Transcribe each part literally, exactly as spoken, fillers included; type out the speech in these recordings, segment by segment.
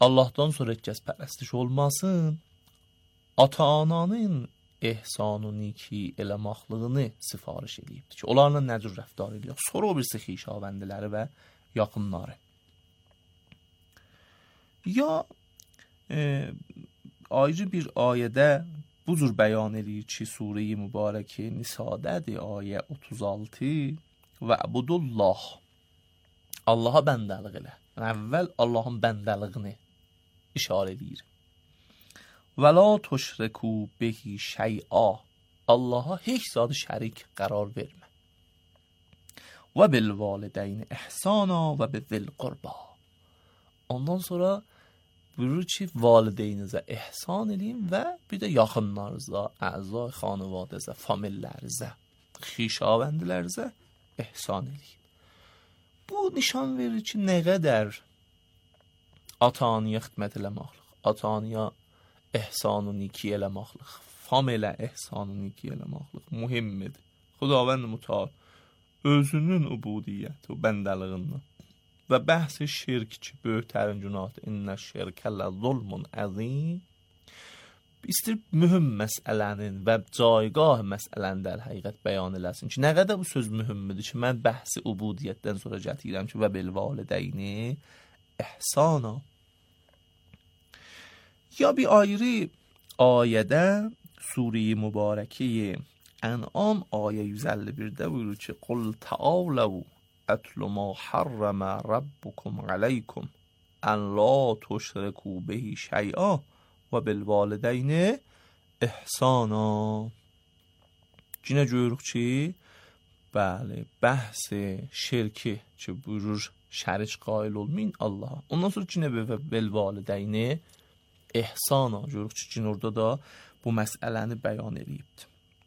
Allahdan sonra heç kəs pərəstiş olmasın, ata-ananın ehsan-ı niki eləməxlığını sifariş edibdir ki, onlarla nə cür rəftar edilir. Sonra o birisi xişavəndiləri və yaxınları. Ya e, ayrı bir ayədə bu cür bəyan edir ki, Sure-i Mübarəki Nisa'dədir, ayə otuz altı və əbudullah. Allaha bəndəlik elə. Yəni, əvvəl Allahın bəndəliğini işarə edir. Və la tuşriku bihi şey'a. Allaha heç zad şərik qərar vermə. Və bil valideyni ihsana və bizil qurba. Ondan sonra buyurur ki, valideynizə ihsan edin və bir də yaxınlarınıza, əzai xanvadəzə, famillərinizə, xişavəndilərinizə ihsan edin. Bu nişan verir ki, nə qədər ata-anaya xidmət eləməklik, ata-anaya ehsan-ı niki eləməklik, familə ehsan-ı niki eləməklik mühimmidir. Xudavənd Mütəal özünün ubudiyyəti, bəndəliğindən və bəhs-i şirk ki, böyüklərin günahdır. İnnə şirkə lə zulmun əzim. İstir mühüm məsələnin və caygah məsələnin də həqiqət bəyan eləsin ki, nə qədər bu söz mühümmidir ki, mən bəhsi ubudiyyətdən sonra gətirəm ki, və bil valideyni ihsana. Ya bir ayrı ayədə Sure-i Mübarəki Ən'am ayə yüz əlli birdə buyurur ki, qul təaləv ətlu ma harrəmə rabbukum aleykum ən la tuşriku bihi şey'a və bil valideyni ihsana. Cinə görürük ki, bəli, bəhsi şirki ki, buyurur şərik qail olmayın Allaha. Ondan sonra cinə bil valideyni ihsana. Görürük ki, cin orada da bu məsələni bəyan edibdir.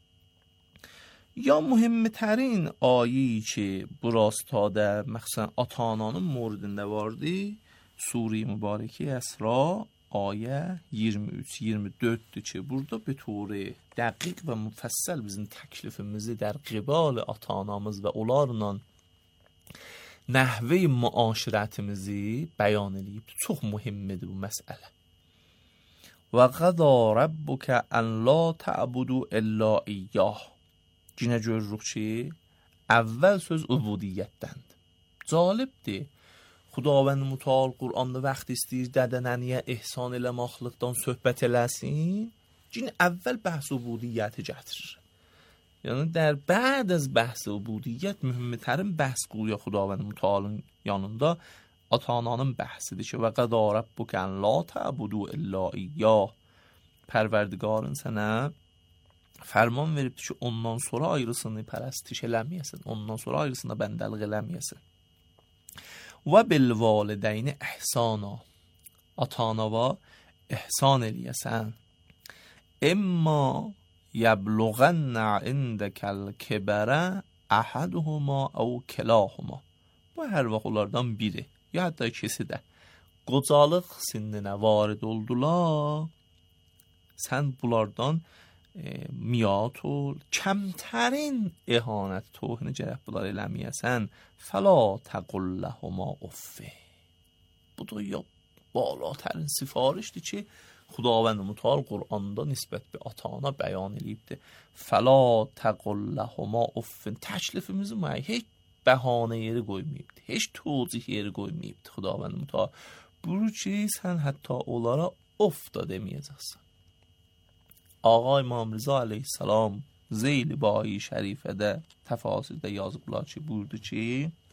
Ya mühimmitərin ayi ki, bu rastada məxsən ata-ananın moridində vardı, Sure-i Mübarəki Əsra ayə iyirmi üç iyirmi dörddür ki, burada bir turi dəqiq və müfəssəl bizim təklifimizi dər qibal ata-anamız və onlarla nəhve-i müaşirətimizi bəyan edib. Çox mühimmidir bu məsələ. Və qədə rabbukə ən la tə'budu illə iyyah. Cinə görürük ki, əvvəl söz ubudiyyətdəndir. Calibdir. Xudavənd Mütəal Qur'anda vaxt istəyir dədə-nəniyə ehsan eləməklikdən söhbət eləsin. Cin əvvəl bəhs ubudiyyəti gətirir. Yəni, der bəd az bəhs ubudiyyət mühümmitərin bəhs quluya Xudavənd Mütəalın yanında ata-ananın bəhsidir ki, və qədə rabbukə ən la tə'budu illə iyyah. Pərverdigarın sənə fərman veribdir ki, ondan sonra ayrısını pərəstiş eləməyəsin, ondan sonra ayrısına bəndəlik eləməyəsin. Və bil valideyni ihsana. Ata-anava ihsan eləyəsən. İmma yəbluğənnə indəkəl kibərə əhəduhuma əv kilahuma. Bu hər vaxt onlardan biri, ya hətta ikisi də qocalıq sinninə varid oldular, sən bunlardan e, miat ol, kəmtərin ihanət tohini gərək bunlar eləməyəsən, fəla təqulləhuma uffi. Bu da ya balatərin sifarişdir ki, Xudavənd Mütəal Qur'anda nisbət bir ata-ana bəyan edibdir. Fəla təqulləhuma uffin. Təklifimizi məyə heç bəhanə yeri qoymayıbdır, heç tozih yeri qoymayıbdır Xudavənd Mütəal. Buyurur ki, sən hətta onlara of da deməyəcəksən. Ağa İmam Rıza aleyhissalam Zeyl-i Bayi Şərifədə təfasirdə yazıblar ki, buyurdu ki,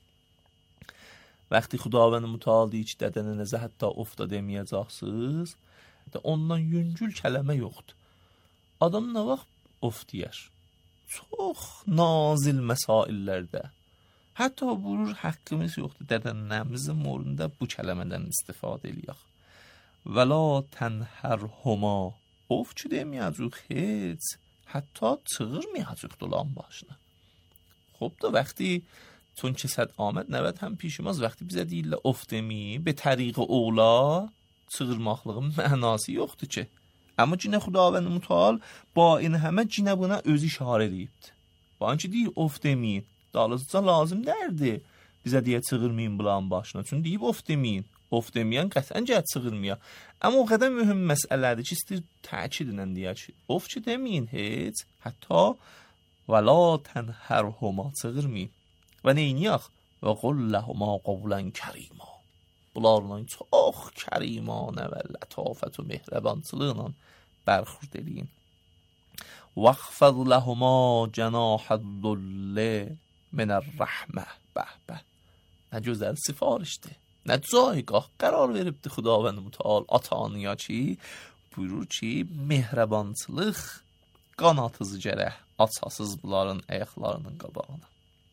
vəqti Xudavənd Mütəal deyir ki, dədənənəzə hətta of da deməyəcəksiniz, ondan yüngül kələmə yoxdur. Adam nə vaxt of deyər? Çox nazil məsaillərdə. Hətta buyurur, haqqımız yoxdur, dədənəmizin morunda bu kələmədən istifadə eləyək. Və la tənhərhuma. Of ki deməyəcək heç, hətta çığırmayacaq dolan başına. Xob da vəqti, çون ki səd Ahməd nəvət həm pişimaz, vəqti bizə deyirlər of deməyim, be təriqi ola, çığırmaqlığın mənası yoxdur ki. Amma cinə Xudavənd Mütəal ba in həmə cinə buna özü işarə edibdir. Ba ki deyir of deməyin, dalızca lazım dərdi bizə deyə çığırmayın bulan başına. Çünki deyib of deməyin. of deməyən qətlən cəhət sığırmaya. Amma o qədər mühüm məsələdir ki, istəyir təkidlə deyək ki, of ki deməyin heç, hətta və la tənhərhuma sığırmayın. Və neyniyək? Və qulləhuma qavlən kərima. Bunlarla çox kərimanə və lətafət və mehribançılıqla bərxurd eləyin. وَاخْفَضْ لَهُمَا جَنَاحَ الذُّلِّ مِنَ الرَّحْمَةِ. Bəh bəh. Nə gözəl sifarişdir. Nə cayqah qərar veribdi Xudavənd Mütəal ata-anaya ki, buyurur ki, mehribançılıq qanatınızı gərək açasız bunların ayaqlarının qabağına.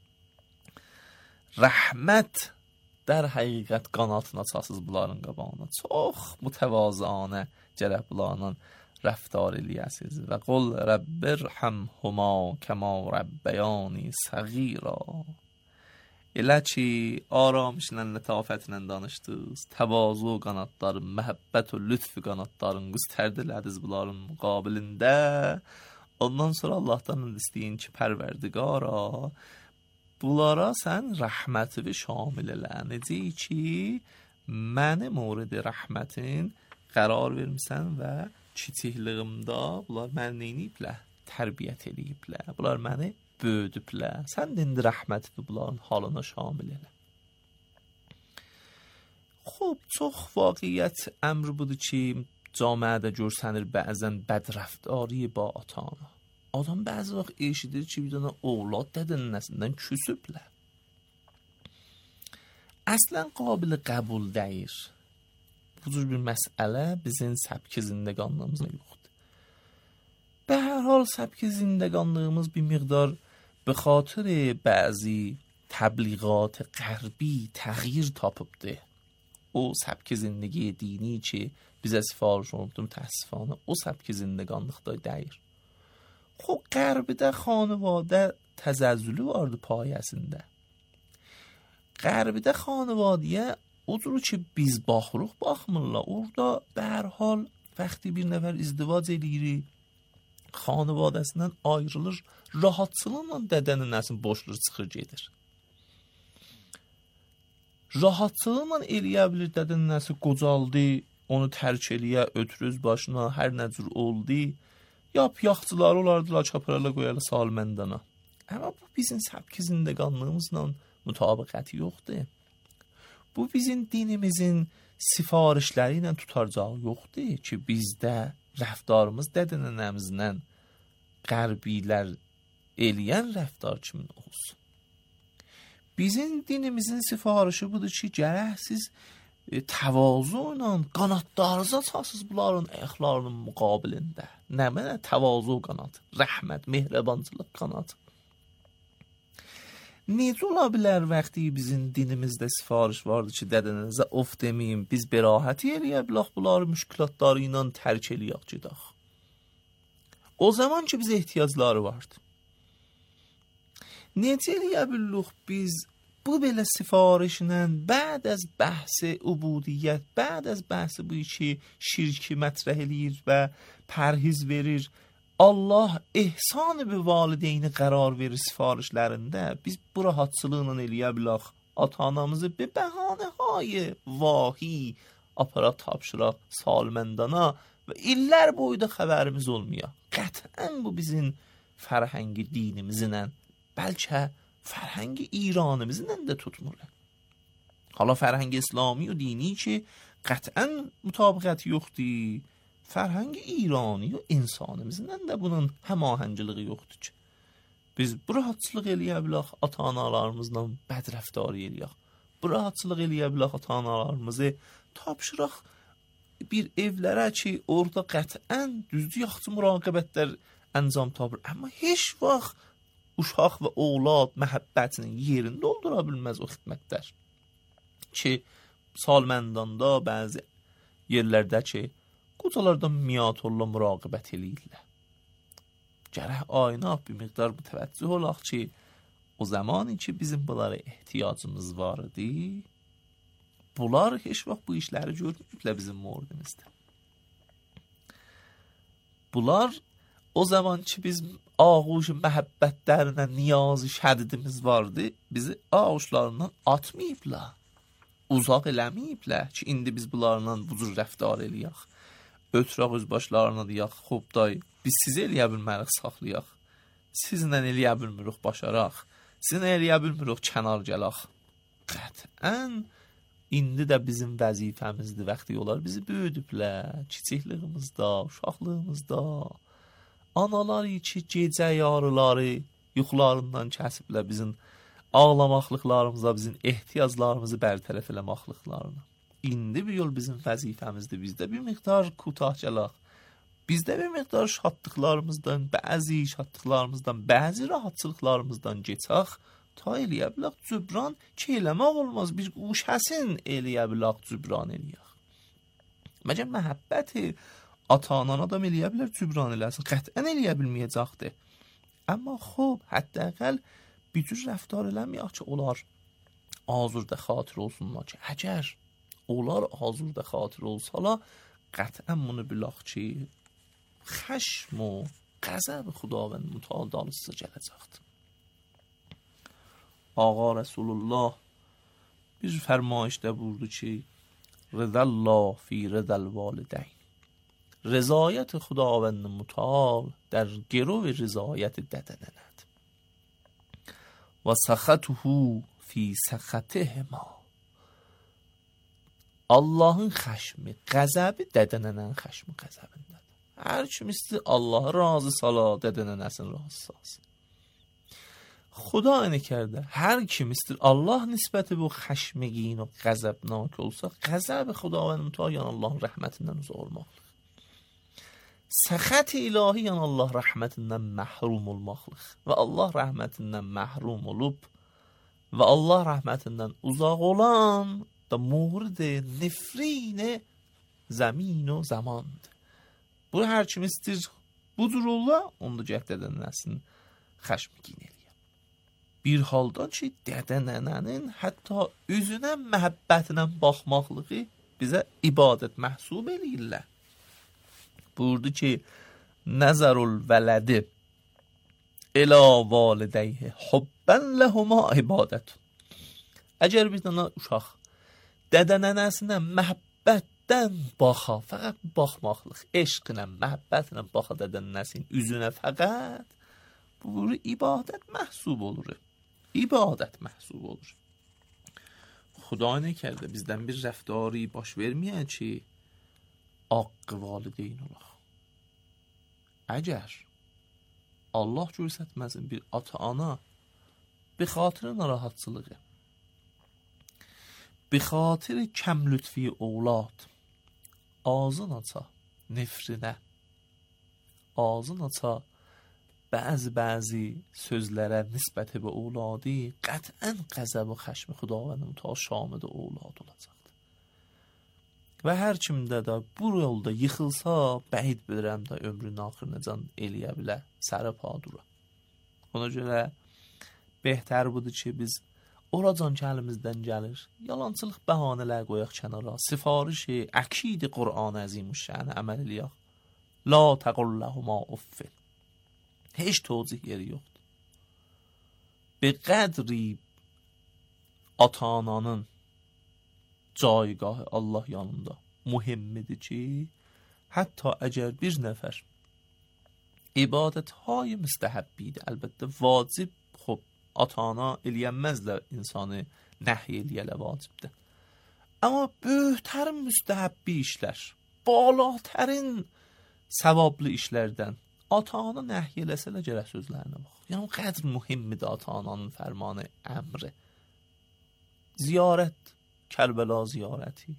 Rəhmət در həqiqət qanatını açasız bunların qabağına. Çox mütəvazıanə gərək bunlarla rəftar eləyəsiniz. Və qul Rəbbirhəmhuma kəma rəbbəyani səğira. Elə ki, aramışla, lətafətlə danışdınız, təvazu qanatları, məhəbbət və lütf qanatların qüstərdilədiniz bunların müqabilində. Ondan sonra Allahdan istəyin ki, pərverdigara, bunlara sən rəhməti şamil elə. Necə ki, məni mورد rəhmətin qərar vermişsən və kiçikliyimdə bunlar məni neyniyiblər? Tərbiyyət eləyiblər. Bunlar məni böyüdüblər. Sən də indi rəhməti bunların halına şamil elə. Xob, çox vaqiyyət əmr budur ki, camiədə görsənir bəzən bədrəftari ba ata-ana. Adam bəzi vaxt eşidir ki, bir dənə oğlad dədənin nəsindən küsüblər. Əslən qabil qəbul deyir. Bu cür bir məsələ bizim səbki zindəqanlığımızda yoxdur. Bə hər hal səbki zindəqanlığımız bir miqdar به خاطر بعضی تبلیغات غربی تغییر tapıbdı. O səbki zindagi dini ki, bizə sifariş olundu mütəəssifانه, o səbki zindəqanlıqda deyir. Xob, Qərbidə xanıvadə təzəzzülü vardı payəsində. Qərbidə xanıvadiyə o cür ki, biz baxırıq, baxmırlar. Orada به هر حال وقتی bir nəfər izdivac eləyir, xanıvadəsindən ayrılır, rahatçılıqla dədənin nəsin boşluq çıxır gedir. Rahatçılıqla eləyə bilir dədənin nəsi qocaldı, onu tərk eləyə, ötürüz başına, hər nə cür oldu. Yap yaxçılar olardılar, çaparala qoyalı salməndana. Amma bu bizim səbki zindəqanlığımızla mütabiqəti yoxdur. Bu bizim dinimizin sifarişləri ilə tutacağı yoxdur ki, bizdə rəftarımız dədənənəmizlə qərbilər eləyən rəftar kimi olsun. Bizim dinimizin sifarişi budur ki, gərək siz e, təvazu ilə qanatlarınızı açasınız bunların ayaqlarının müqabilində. Nə mənə təvazu qanatı, rəhmət, mehribançılıq qanatı. Necə ola bilər vəqti bizim dinimizdə sifariş vardı ki, dədənənizə of deməyim, biz bərahəti eləyə bilək bunları müşkülatları ilə tərk eləyək gedək. O zaman ki, bizə ehtiyacları vardı. Necə eləyə bilək biz bu belə sifarişlə bəd az bəhs-i ubudiyyət, bəd az bəhs-i bu ki, şirki mətrəh eləyir və pərhiz verir, Allah ehsan-ı bi valideyni qərar verir sifarişlərində, biz bu rahatçılıqla eləyə bilək ata-anamızı bir bəhanə-hay vahi aparat tapşıraq salməndana və illər boyda xəbərimiz olmuyor. Qətən bu bizim fərhəngi dinimizlə, bəlkə fərhəngi İranimizlə də tutmurlar. Hala fərhəngi İslami و dini ki, qətən mütabiqəti yoxdur. Fərhəngi İrani و insanimizlə də bunun həmahəngiliyi yoxdur ki. Biz bu rahatçılıq eləyə bilək ata-analarımızla bədrəftarı eləyək. Bu rahatçılıq eləyə bilək ata-analarımızı tapşıraq bir evlərə ki, orada qətən düzdür yaxçı müraqibətlər əncam tapır. Amma heç vaxt uşaq və oğlad məhəbbətinin yerini doldura bilməz o xidmətlər. Ki, salməndanda bəzi yerlərdə ki, qocalardan miyatorla müraqibət eləyirlər. Gərək aynaq bir miqdar bu təvəccüh olaq ki, o zamanı ki, bizim bunlara ehtiyacımız var idi, bunlar heç vaxt bu işləri görməyiblər bizim mordimizdə. Bunlar o zaman ki, biz ağuş məhəbbətlərinə niyazı şədidimiz vardı, bizi ağuşlarından atmayıblar. uzaq eləməyiblər ki, indi biz bunlarla bu cür rəftar eləyək. Ötürək öz başlarına deyək, xub day, biz sizi eləyə bilmərik saxlayaq. Sizlə eləyə bilmirik başaraq. Sizlə eləyə bilmirik kənar gələk. Qətən, indi də bizim vəzifəmizdir, vaxtı olar bizi böyüdüblər, kiçikliyimizdə, uşaqlığımızda. Analar ki, gecə yarıları yuxularından kəsiblər bizim ağlamaqlıqlarımıza, bizim ehtiyaclarımızı bərtərəf eləmaqlıqlarına. İndi bir yol bizim vəzifəmizdir. Bizdə bir miqdar kutah gələk. Bizdə bir miqdar şadlıqlarımızdan, bəzi şadlıqlarımızdan, bəzi rahatçılıqlarımızdan geçək. Ta eləyə bilək cübran ki, eləmək olmaz. Bir uşəsin eləyə bilək cübran eləyək. Məgər məhəbbəti ata-anana da eləyə bilər cübran eləsin. Qətən eləyə bilməyəcəkdir. Amma xub, hətta əqəl bir cür rəftar eləməyək ki, onlar azurda xatir olsunlar ki, əgər onlar azurda xatir olsalar, qətən bunu bilək ki, xəşm و qəzəb xudavənd mütəal dalısıza gələcəkdir. Ağa Resulullah bir fərmayişdə buyurdu ki, rıdallah fi rıdal valideyn. Rızayət xudavənd mütəal در گرو رضایت ددنند و سخطه فی سخطهما. Allahın xəşmi, qəzəbi dədənənən xəşmi qəzəbindədir. Hər kim istəyir Allahı razı sala, dədənənəsin razı salsın. Xuda aynı kərdə, hər kim istəyir Allah nisbəti bu xəşmigin o qəzəbnak olsa, qəzəb xudavənd mütəal yəni Allahın rəhmətindən uzaq olmaqdır. Səxət ilahi yəni Allah rəhmətindən məhrum olmaqlıq və Allah rəhmətindən məhrum olub və Allah rəhmətindən uzaq olan da mورد nefrin zəmin o zamandır. Bu hər kim istəyir bu cür ola, onda gəh dədənəsin xəşmgin eləyər. Bir halda ki, dədənənənin hətta üzünə məhəbbətinə baxmaqlığı bizə ibadət məhsub eləyirlər. Buyurdu ki, nəzərul vələdi ilə validəyhi hubbən ləhuma ibadət. Əgər bir dənə uşaq dədənənəsinə məhəbbətdən baxa, fəqət baxmaqlıq, eşqinə, məhəbbətlə baxa dədənənəsin üzünə fəqət, bu ibadət məhsub olur. İbadət məhsub olur. Xuda nə kərdə bizdən bir rəftari baş verməyən ki, haqqı valideyn olaq. Əgər Allah görsətməsin bir ata-ana bi xatir narahatçılığı, bi xatir kəm lütfi oğlad, ağzın aça nefrinə, ağzın aça bəzi-bəzi sözlərə nisbəti və oğladı, qətən qəzəb və xəşmi xudavənd mütəal şamidə oğlad olacaq. Və hər kimdə də bu yolda yıxılsa, bəhid bilirəm də ömrünün axırına can eləyə bilər, sərə padura. Ona görə behtər budur ki, biz oracan ki əlimizdən gəlir, yalançılıq bəhanələr qoyaq kənara, sifarişi, əkidi Qur'an əzimüşşəni əməl eləyək. La təqulləhuma uffin. Heç tozih yeri yoxdur. Be qədri ata-ananın caygahı Allah yanında mühimmidir ki, hətta əgər bir nəfər ibadət-hay müstəhəbbidir, əlbəttə vacib, xub, ata-ana eləyənməzlər insanı nəhy eləyələ vacibdir. Amma böyhtərin müstəhəbbi işlər, balatərin səvablı işlərdən ata-ana nəhy eləsələ gərək sözlərinə bax. Yəni, qədr mühimmidir ata-ananın fərmanı, əmri. Ziyarət, Kərbəla ziyarəti,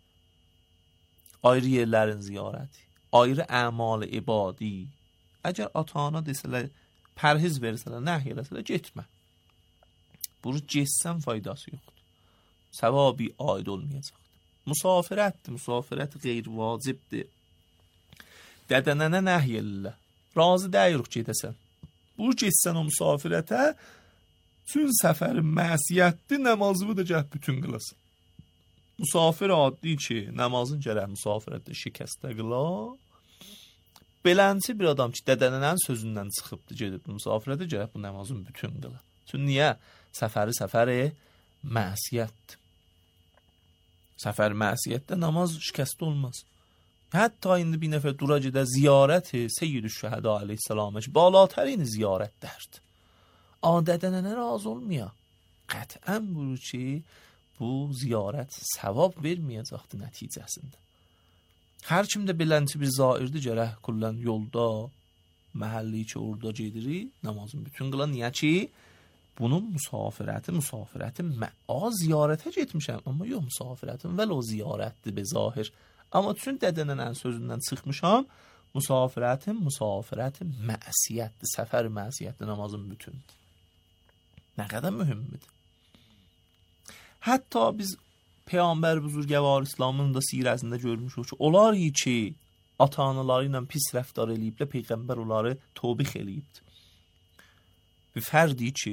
ayrı yerlərin ziyarəti, ayrı əmal-i ibadi. Əgər ata-ana desələr, pərhiz versələr, nəhy eləsələr, getmə. Bunu getsən faydası yoxdur. Səvabi aid olmayacaqdır. Musafirətdir, musafirət qeyri-vacibdir. Dədənənə nəhy eləyirlər. Razı dəyirik gedəsən. Bu getsən o musafirətə, çün səfərin məsiyyətdir, namazını da gəh bütün qılasın. Musafir adli ki, namazın gərək musafirətdə şikəstə qıla. Belənçi bir adam ki, dədənənən sözündən çıxıbdır, gedib musafirətə gərək bu namazın bütün qıla. Çünki niyə? Səfəri səfəri məsiyyətdir. Səfər məsiyyətdə namaz şikəst olmaz. Hətta indi bir nəfər duracıda ziyarəti Seyyid-ü-Şühəda aleyhissalamı balatərin ziyarətlərdir. Adədənə razı olmuyor. Qətən buyurur ki, bu ziyarət savab verməyəcəkdir nəticəsində. Hər kimdə belənçi bir zairdir gərək kullən yolda, məhəlli ki orada gedirik, namazın bütün qılan niyə ki, bunun musafirəti, musafirəti mə'a ziyarətə getmişəm, amma yox musafirətim vəl o ziyarətdir be zahir. Amma tüm dədənin ən sözündən çıxmışam, musafirətim, musafirətim məsiyyətdir, səfər məsiyyətdir, namazın bütündür. Nə qədər mühümmidir. Hətta biz Peyğəmbər buzurgəvar İslamın da sirəsində görmüşük ki, onlar ki, ata-analары ilə pis rəftar eləyiblə, Peyğəmbər onları tövbih eləyibdir. Bir fərdi ki,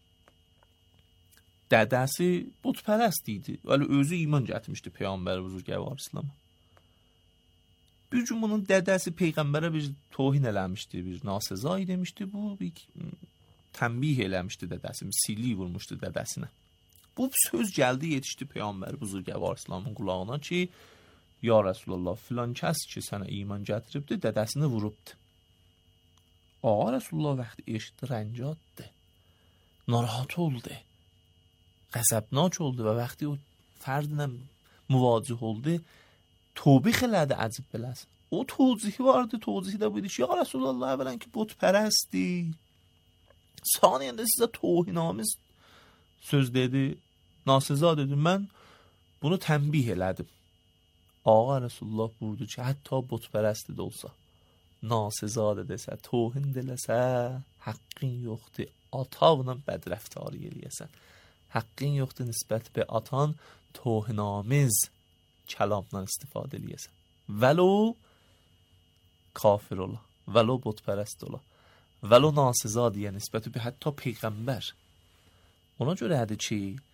dədəsi butpərəst idi, vəli özü iman gətirmişdi Peyğəmbər buzurgəvar İslam'a. Bir gün bunun dədəsi Peyğəmbərə bir tohin eləmişdi, bir nasezai demişdi, bu bir tənbih eləmişdi dədəsi, bir sili vurmuşdu dədəsinə. Bu söz gəldi, yetişdi Peyğəmbər buzurgəvar İslamın qulağına ki, ya Rəsulullah, filan kəs ki, sənə iman gətiribdi, dədəsini vurubdu. Ağa Rəsulullah vaxtı eşitdi, rəncaddı, narahat oldu, qəzəbnak oldu və vaxtı o fərdlə müvacih oldu, tövbih elədi əcib beləsin. O tövzihi vardı, tövzihi də buydu ki, ya Rəsulullah, əvvələn ki, butpərəsdi, saniyəndə sizə tohinamiz söz dedi, nasıza dedi, mən bunu tənbih elədim. Ağa Rəsulullah buyurdu ki, hətta butpərəsti də olsa, nasıza desə, tohin deləsə, haqqın yoxdur, atavla bədrəftarı eləyəsən. Haqqın yoxdur nisbət be atan, tohinamiz kəlamdan istifadə eləyəsən. Vəlo kafir ola, vəlo butpərəst ola, vəlo nasıza deyə nisbəti be hətta Peyğəmbər. Ona görədir ki,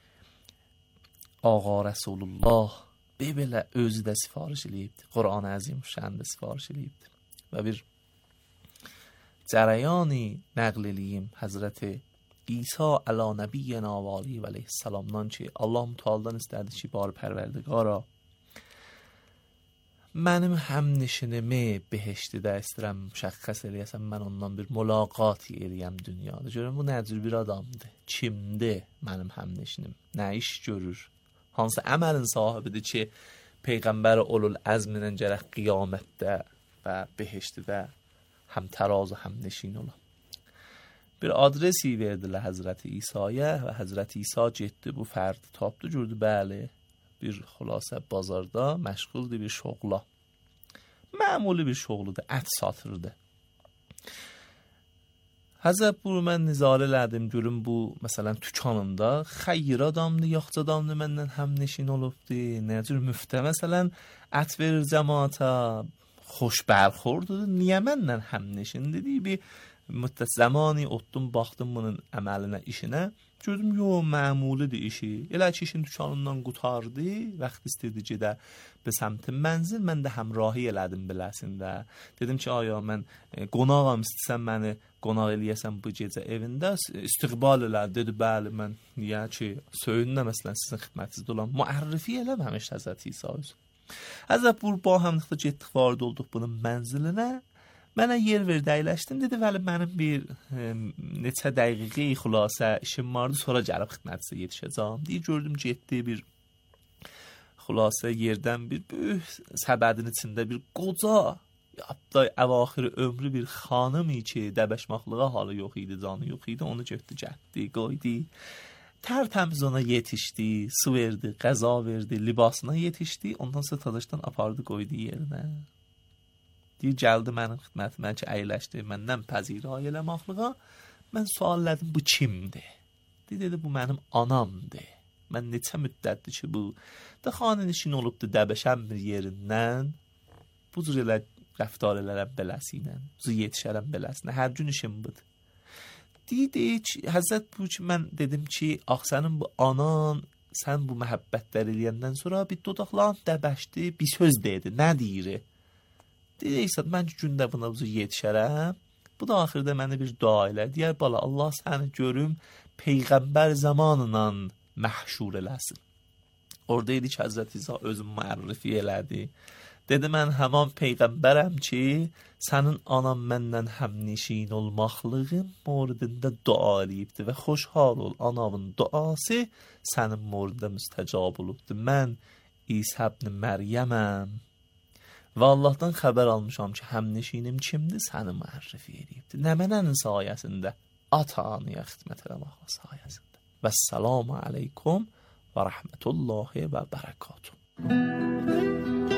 Ağa Rəsulullah belə özü də sifariş eləyibdir. Quran-ı Əzim şəhəndə sifariş eləyibdir. Və bir cərəyani nəql eləyim Həzrəti İsa əla nəbiyyənə və aleyhi və aleyhissalamdan ki, Allah mütəaldan istədi ki, barı pərverdigara, mənim həmnişinimi behiştidə istəyirəm, müşəxxəs eləyəsəm, mən ondan bir mülaqat eləyəm dünyada. Görün, bu nəcür bir adamdır, kimdir mənim həmnişinim, nə iş görür, hansı əməlin sahibidir ki, Peyğəmbər olul əzminə gərək qiyamətdə və behiştidə həm tərazı, həm neşin ola. Bir adresi verdilər Həzrəti İsa'ya və Həzrəti İsa getdi, bu fərdi tapdı, gördü, bəli, bir xülasə bazarda məşğuldur bir şoğla. Məmuli bir şoğludur, ət satırdı. Həzrət buyur, mən nizarə elədim, görüm bu, məsələn, tükanında xeyir adamdır, yaxçı adamdır, məndən həmneşin olubdur, nəcür müftə, məsələn, ət verir cəmaata, xoş bərxordur, niyə məndən həmneşin dedi, bir müddət zamani otdum, baxdım bunun əməlinə, işinə, gördüm, yox, məmulidir işi. Elə ki, işin dükanından qutardı, vaxt istedi gedə be səmtin mənzil, mən də həmrahi elədim biləsində. Dedim ki, aya, mən qonağam, istəsən məni qonaq eləyəsən bu gecə evində, istiqbal elə, dedi, bəli, mən niyə ki, söyünlə, məsələn, sizin xidmətinizdə olan müərrifi eləməmiş Həzrət İsa özü. Həzrət buyur, ba həmlikdə getdik, varid olduq bunun mənzilinə, mənə yer verdi, əyləşdim, dedi, vəli, mənim bir e, neçə dəqiqi xülasə işim vardı, sonra gəlib xidmətinizə yetişəcəm. Deyir, gördüm, getdi bir xülasə yerdən bir böyük səbədin içində bir qoca, yapda əvaxiri ömrü bir xanım ki, dəbəşmaqlığa halı yox idi, canı yox idi, onu götdü, gətdi, qoydu. Tərtəmiz ona yetişdi, su verdi, qəza verdi, libasına yetişdi, ondan sonra tadaşdan apardı, qoydu yerinə. Deyir, gəldi mənim xidmətimə ki, əyləşdi, məndən pəzirə eləmaqlığa, mən suallədim, bu kimdir? Deyir, dedi, bu mənim anamdır. Mən neçə müddətdir ki, bu da xanın işin olubdur, dəbəşəm bir yerindən, bu cür elə rəftar elərəm beləsinə, bu cür yetişərəm beləsinə, hər gün işim budur. Deyir, deyir ki, Həzrət bu ki, mən dedim ki, ax, sənin bu anan, sən bu məhəbbətlər eləyəndən sonra bir dodaqlarını dəbəşdi, bir söz deyirdi, nə deyir? Deyir, İsa, mən ki, gündə buna bu cür yetişərəm, bu da axırda mənə bir dua elə, deyər, bala, Allah səni görüm, Peyğəmbər zamanla məhşur eləsin. Orada idi ki Həzrət İsa özünü müərrifi elədi. Dedi mən həman peyğəmbərəm ki, sənin anan məndən həmnişin olmaqlığın moridində dua eləyibdi və xoşhal ol, anamın duası sənin moridində müstəcab olubdu. Mən İsa ibn Məryəməm və Allahdan xəbər almışam ki, həmnişinim kimdir, səni müərrifi eləyibdi. Nə mənənin sayəsində? Ata-anıya xidmət eləmək sayəsində. Vəssalamu aleykum və rəhmətullahi və bərəkatuhu.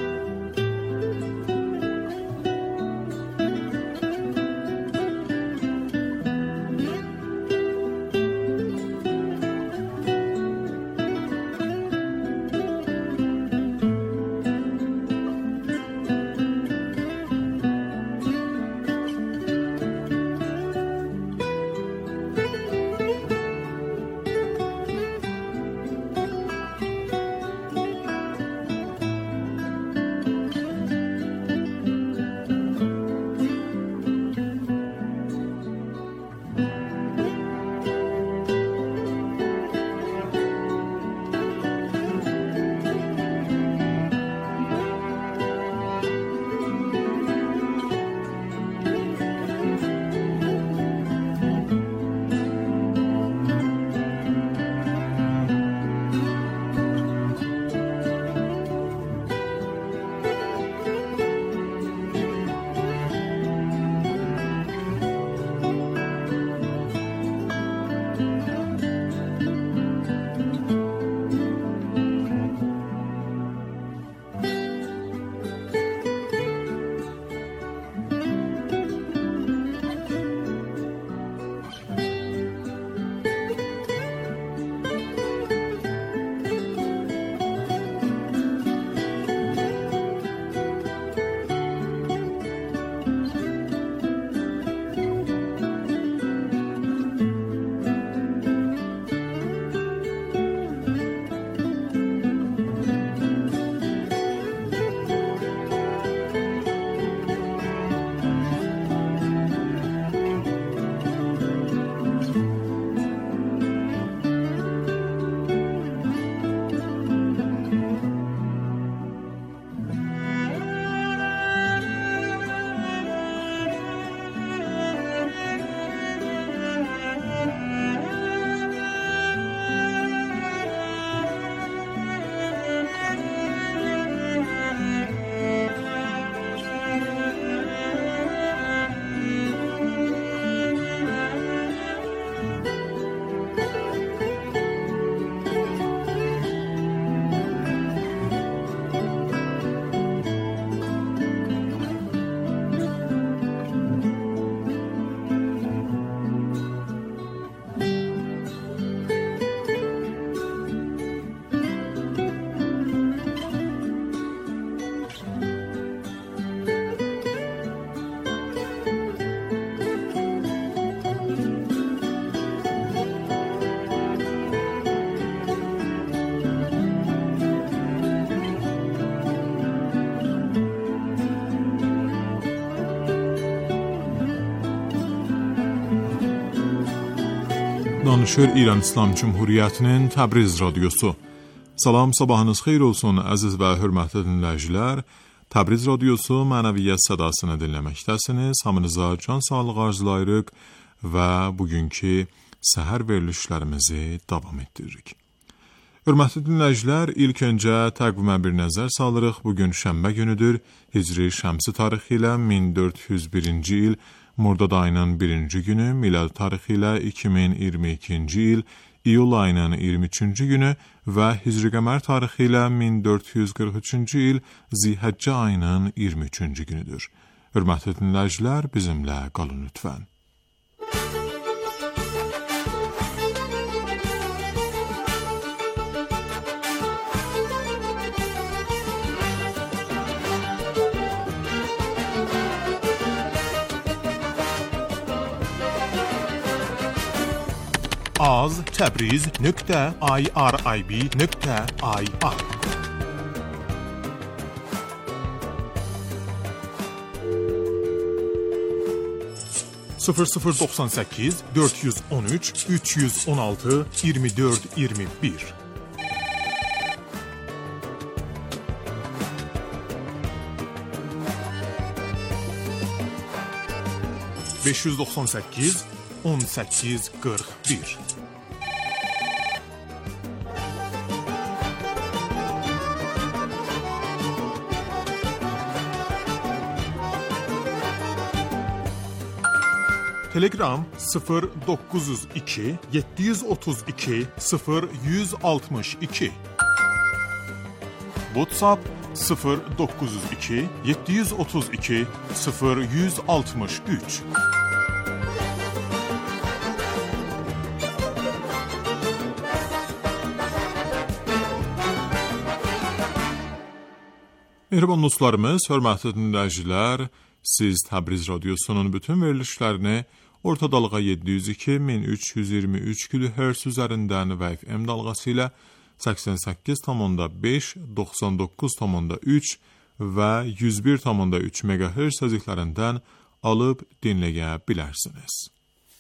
Danışır İran İslam Cumhuriyyətinin Təbriz radiosu. Salam, sabahınız xeyir olsun əziz və hörmətli dinləyicilər. Təbriz radiosu mənəviyyət sədasını dinləməkdəsiniz. Hamınıza can sağlığı arzulayırıq və bugünkü səhər verilişlərimizi davam etdiririk. Hörmətli dinləyicilər, ilk öncə təqvimə bir nəzər salırıq. Bugün şənbə günüdür. Hicri şəmsi tarixi ilə min dörd yüz birinci il Murdad ayının birinci günü, milad tarixi ilə iki min iyirmi ikinci il iyul ayının iyirmi üçüncü günü və hicri qəmər tarixi ilə min dörd yüz qırx üçüncü il Zilhəccə ayının iyirmi üçüncü günüdür. Hörmətli dinləyicilər, bizimlə qalın lütfən. az təbriz nöqtə irib nöqtə ir sıfır sıfır doxsan səkkiz dörd yüz on üç üç yüz on altı iyirmi dörd iyirmi bir beş yüz doxsan səkkiz on səkkiz qırx bir. Telegram sıfır dokuz yüz iki yeddi yüz otuz iki sıfır yüz altmış iki. WhatsApp sıfır dokuz yüz iki yeddi yüz otuz iki sıfır yüz altmış üç. Mehriban dostlarımız, hörmətli dinləyicilər, siz Təbriz Radiosunun bütün verilişlərini orta dalğa yeddi yüz iki min üç yüz iyirmi üç kilohertz üzərindən və F M dalğası ilə səksən səkkiz tam beş, doxsan doqquz tam üç və yüz bir tam üç megahertz səziqlərindən alıb dinləyə bilərsiniz.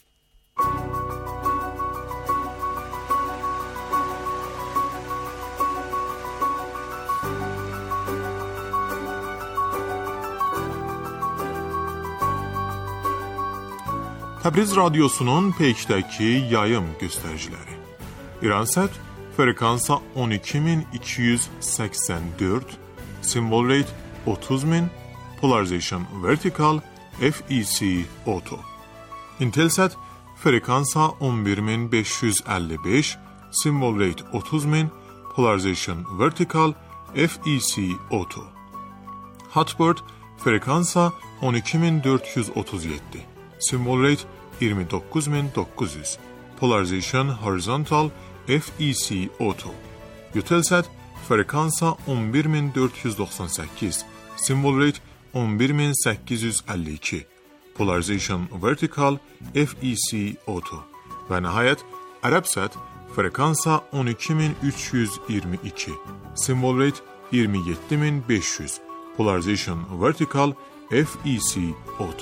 Təbriz Radiosunun peykdəki yayım göstəriciləri. İransat frekansa on iki min iki yüz səksən dörd, symbol rate otuz min, polarization vertical, F E C auto. Intelsat frekansa on bir min beş yüz əlli beş, symbol rate otuz min, polarization vertical, F E C auto. Hotbird frekansa on iki min dörd yüz otuz yeddi, symbol rate iyirmi doqquz min doqquz yüz, polarization horizontal, F E C auto. Eutelsat frekansa on bir min dörd yüz doxsan səkkiz, symbol rate on bir min səkkiz yüz əlli iki, polarization vertical, F E C auto. Və nəhayət Arabsat frekansa on iki min üç yüz iyirmi iki, symbol rate iyirmi yeddi min beş yüz, polarization vertical, F E C auto.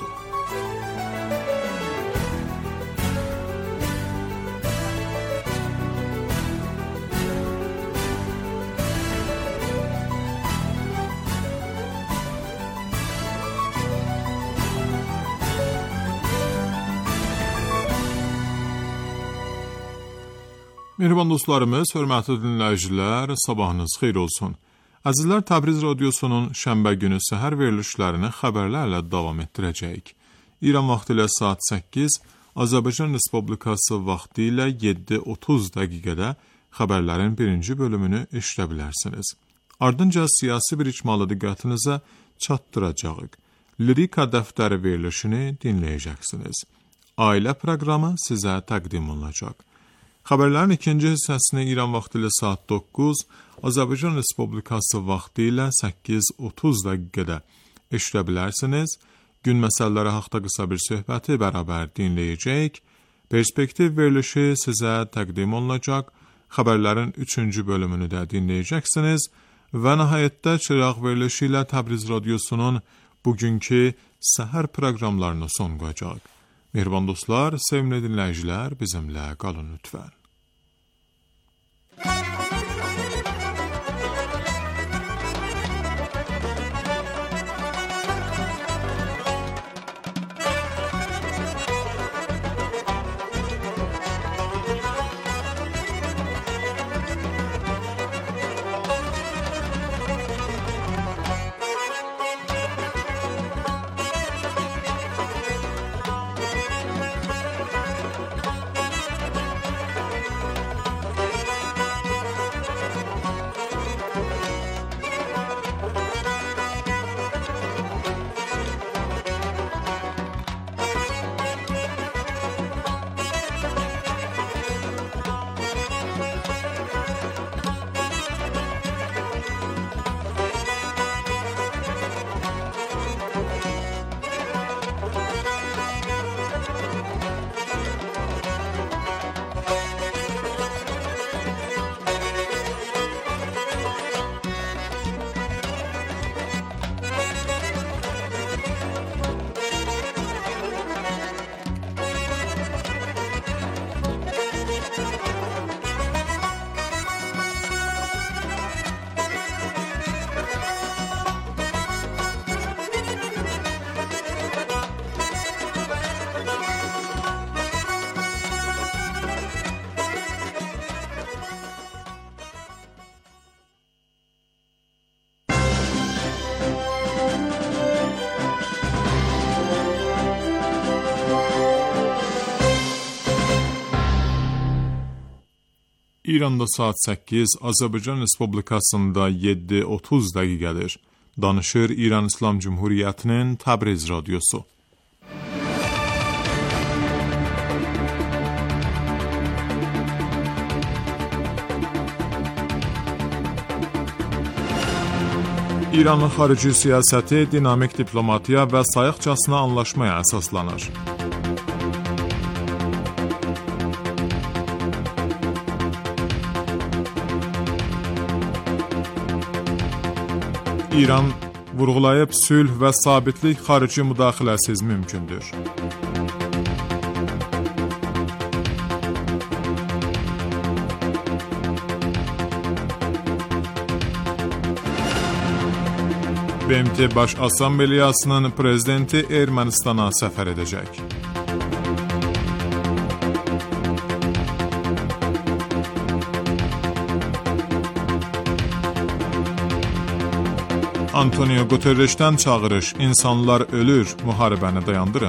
Mehriban dostlarımız, hörmətli dinləyicilər, sabahınız xeyir olsun. Əzizlər, Təbriz Radiosunun şənbə günü səhər verilişlərini xəbərlərlə davam etdirəcəyik. İran vaxtı ilə saat səkkiz, Azərbaycan Respublikası vaxtı ilə yeddi otuz dəqiqədə xəbərlərin birinci bölümünü eşidə bilərsiniz. Ardınca siyasi bir icmalı diqqətinizə çatdıracağıq. Lirika dəftəri verilişini dinləyəcəksiniz. Ailə proqramı sizə təqdim olunacaq. Xəbərlərin ikinci hissəsini İran vaxtı ilə saat doqquz, Azərbaycan Respublikası vaxtı ilə səkkiz otuz dəqiqədə eşidə bilərsiniz. Gün məsələləri haqqında qısa bir söhbəti bərabər dinləyəcəyik. Perspektiv verilişi sizə təqdim olunacaq. Xəbərlərin üçüncü bölümünü də dinləyəcəksiniz. Və nəhayətdə çıraq verilişi ilə Təbriz Radiosunun bugünkü səhər proqramlarına son qoyacaq. Mehriban dostlar, sevimli dinləyicilər, bizimlə qalın lütfən. İranda saat səkkiz, Azərbaycan Respublikasında yeddi otuz dəqiqədir. Danışır İran İslam Cümhuriyyətinin Təbriz radiosu. İranın xarici siyasəti dinamik diplomatiya və sayıqcasına anlaşmaya əsaslanır. İran vurğulayıb sülh və sabitlik xarici müdaxiləsiz mümkündür. B M T Baş Assambleyasının prezidenti Ermənistana səfər edəcək. Antonio Guterres'dən çağırış, insanlar ölür, müharibəni dayandırın.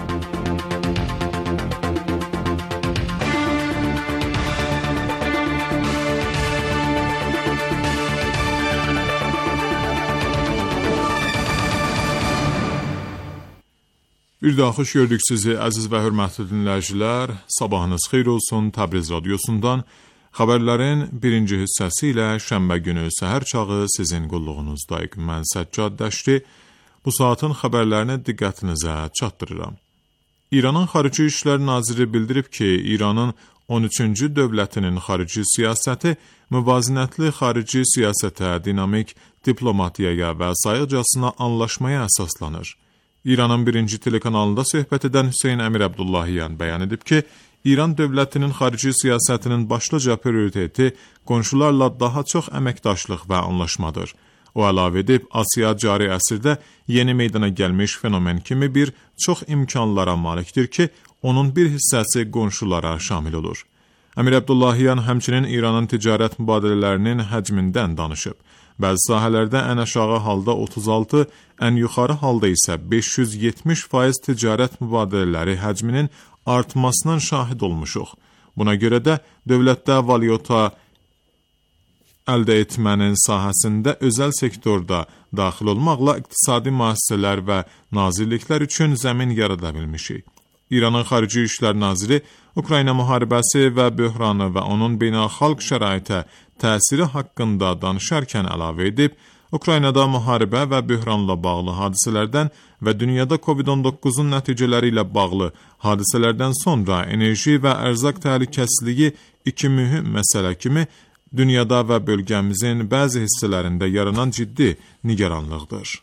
Bir daha xoş gördük sizi, əziz və hörmətli dinləyicilər. Sabahınız xeyir olsun. Təbriz radiosundan xəbərlərin birinci hissəsi ilə şənbə günü səhər çağı sizin qulluğunuzdayıq. Mən Səccad Dəşti bu saatın xəbərlərini diqqətinizə çatdırıram. İranın Xarici İşlər Naziri bildirib ki, İranın on üçüncü dövlətinin xarici siyasəti müvazinətli xarici siyasətə, dinamik diplomatiyaya və sayıqcasına anlaşmaya əsaslanır. İranın birinci telekanalında söhbət edən Hüseyn Əmir Əbdullahiyan bəyan edib ki, İran dövlətinin xarici siyasətinin başlıca prioriteti qonşularla daha çox əməkdaşlıq və anlaşmadır. O əlavə edib, Asiya cari əsrdə yeni meydana gəlmiş fenomen kimi bir çox imkanlara malikdir ki, onun bir hissəsi qonşulara şamil olur. Əmir Əbdullahiyan həmçinin İranın ticarət mübadilələrinin həcmindən danışıb. Bəzi sahələrdə ən aşağı halda otuz altı, ən yuxarı halda isə beş yüz yetmiş faiz ticarət mübadilələri həcminin artmasının şahid olmuşuq. Buna görə də dövlətdə valyuta əldə etmənin sahəsində özəl sektorda daxil olmaqla iqtisadi müəssisələr və nazirliklər üçün zəmin yarada bilmişik. İranın Xarici İşlər Naziri Ukrayna müharibəsi və böhranı və onun beynəlxalq şəraitə təsiri haqqında danışarkən əlavə edib, Ukraynada müharibə və böhranla bağlı hadisələrdən və dünyada kovid on doqquzun nəticələri ilə bağlı hadisələrdən sonra enerji və ərzaq təhlükəsizliyi iki mühüm məsələ kimi dünyada və bölgəmizin bəzi hissələrində yaranan ciddi nigaranlıqdır.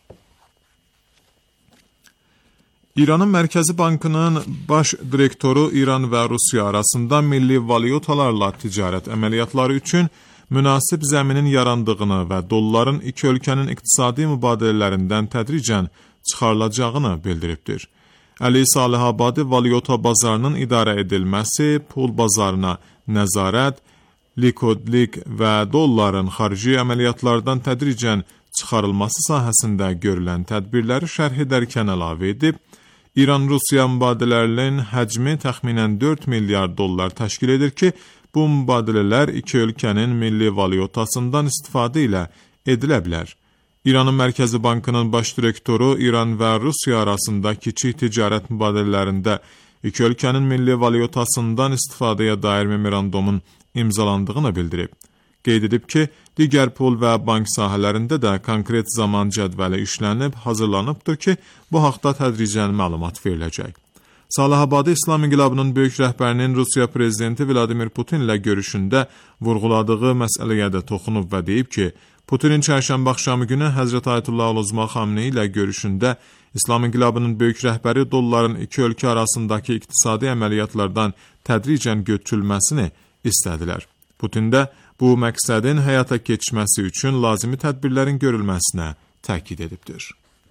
İranın Mərkəzi Bankının baş direktoru İran və Rusiya arasında milli valyutalarla ticarət əməliyyatları üçün münasib zəminin yarandığını və dolların iki ölkənin iqtisadi mübadilələrindən tədricən çıxarılacağını bildiribdir. Əli Salihabadi valyuta bazarının idarə edilməsi, pul bazarına nəzarət, likodlik və dolların xarici əməliyyatlardan tədricən çıxarılması sahəsində görülən tədbirləri şərh edərkən əlavə edib, İran-Rusiya mübadilələrinin həcmi təxminən dörd milyard dollar təşkil edir ki, bu mübadilələr iki ölkənin milli valyutasından istifadə ilə edilə bilər. İranın Mərkəzi Bankının baş direktoru İran və Rusiya arasında kiçik ticarət mübadilələrində iki ölkənin milli valyutasından istifadəyə dair memorandumun imzalandığını bildirib. Qeyd edib ki, digər pul və bank sahələrində də konkret zaman cədvəli işlənib, hazırlanıbdır ki, bu haqda tədricən məlumat veriləcək. Salahabadi İslam İnqilabının böyük rəhbərinin Rusiya prezidenti Vladimir Putinlə görüşündə vurğuladığı məsələyə də toxunub və deyib ki, Putinin çərşənbə axşamı günü Həzrət Ayətullah Uluzma Xamneyi ilə görüşündə İslam İnqilabının böyük rəhbəri dolların iki ölkə arasındakı iqtisadi əməliyyatlardan tədricən götürülməsini istədilər. Putin də bu məqsədin həyata keçməsi üçün lazımi tədbirlərin görülməsinə təkid edibdir.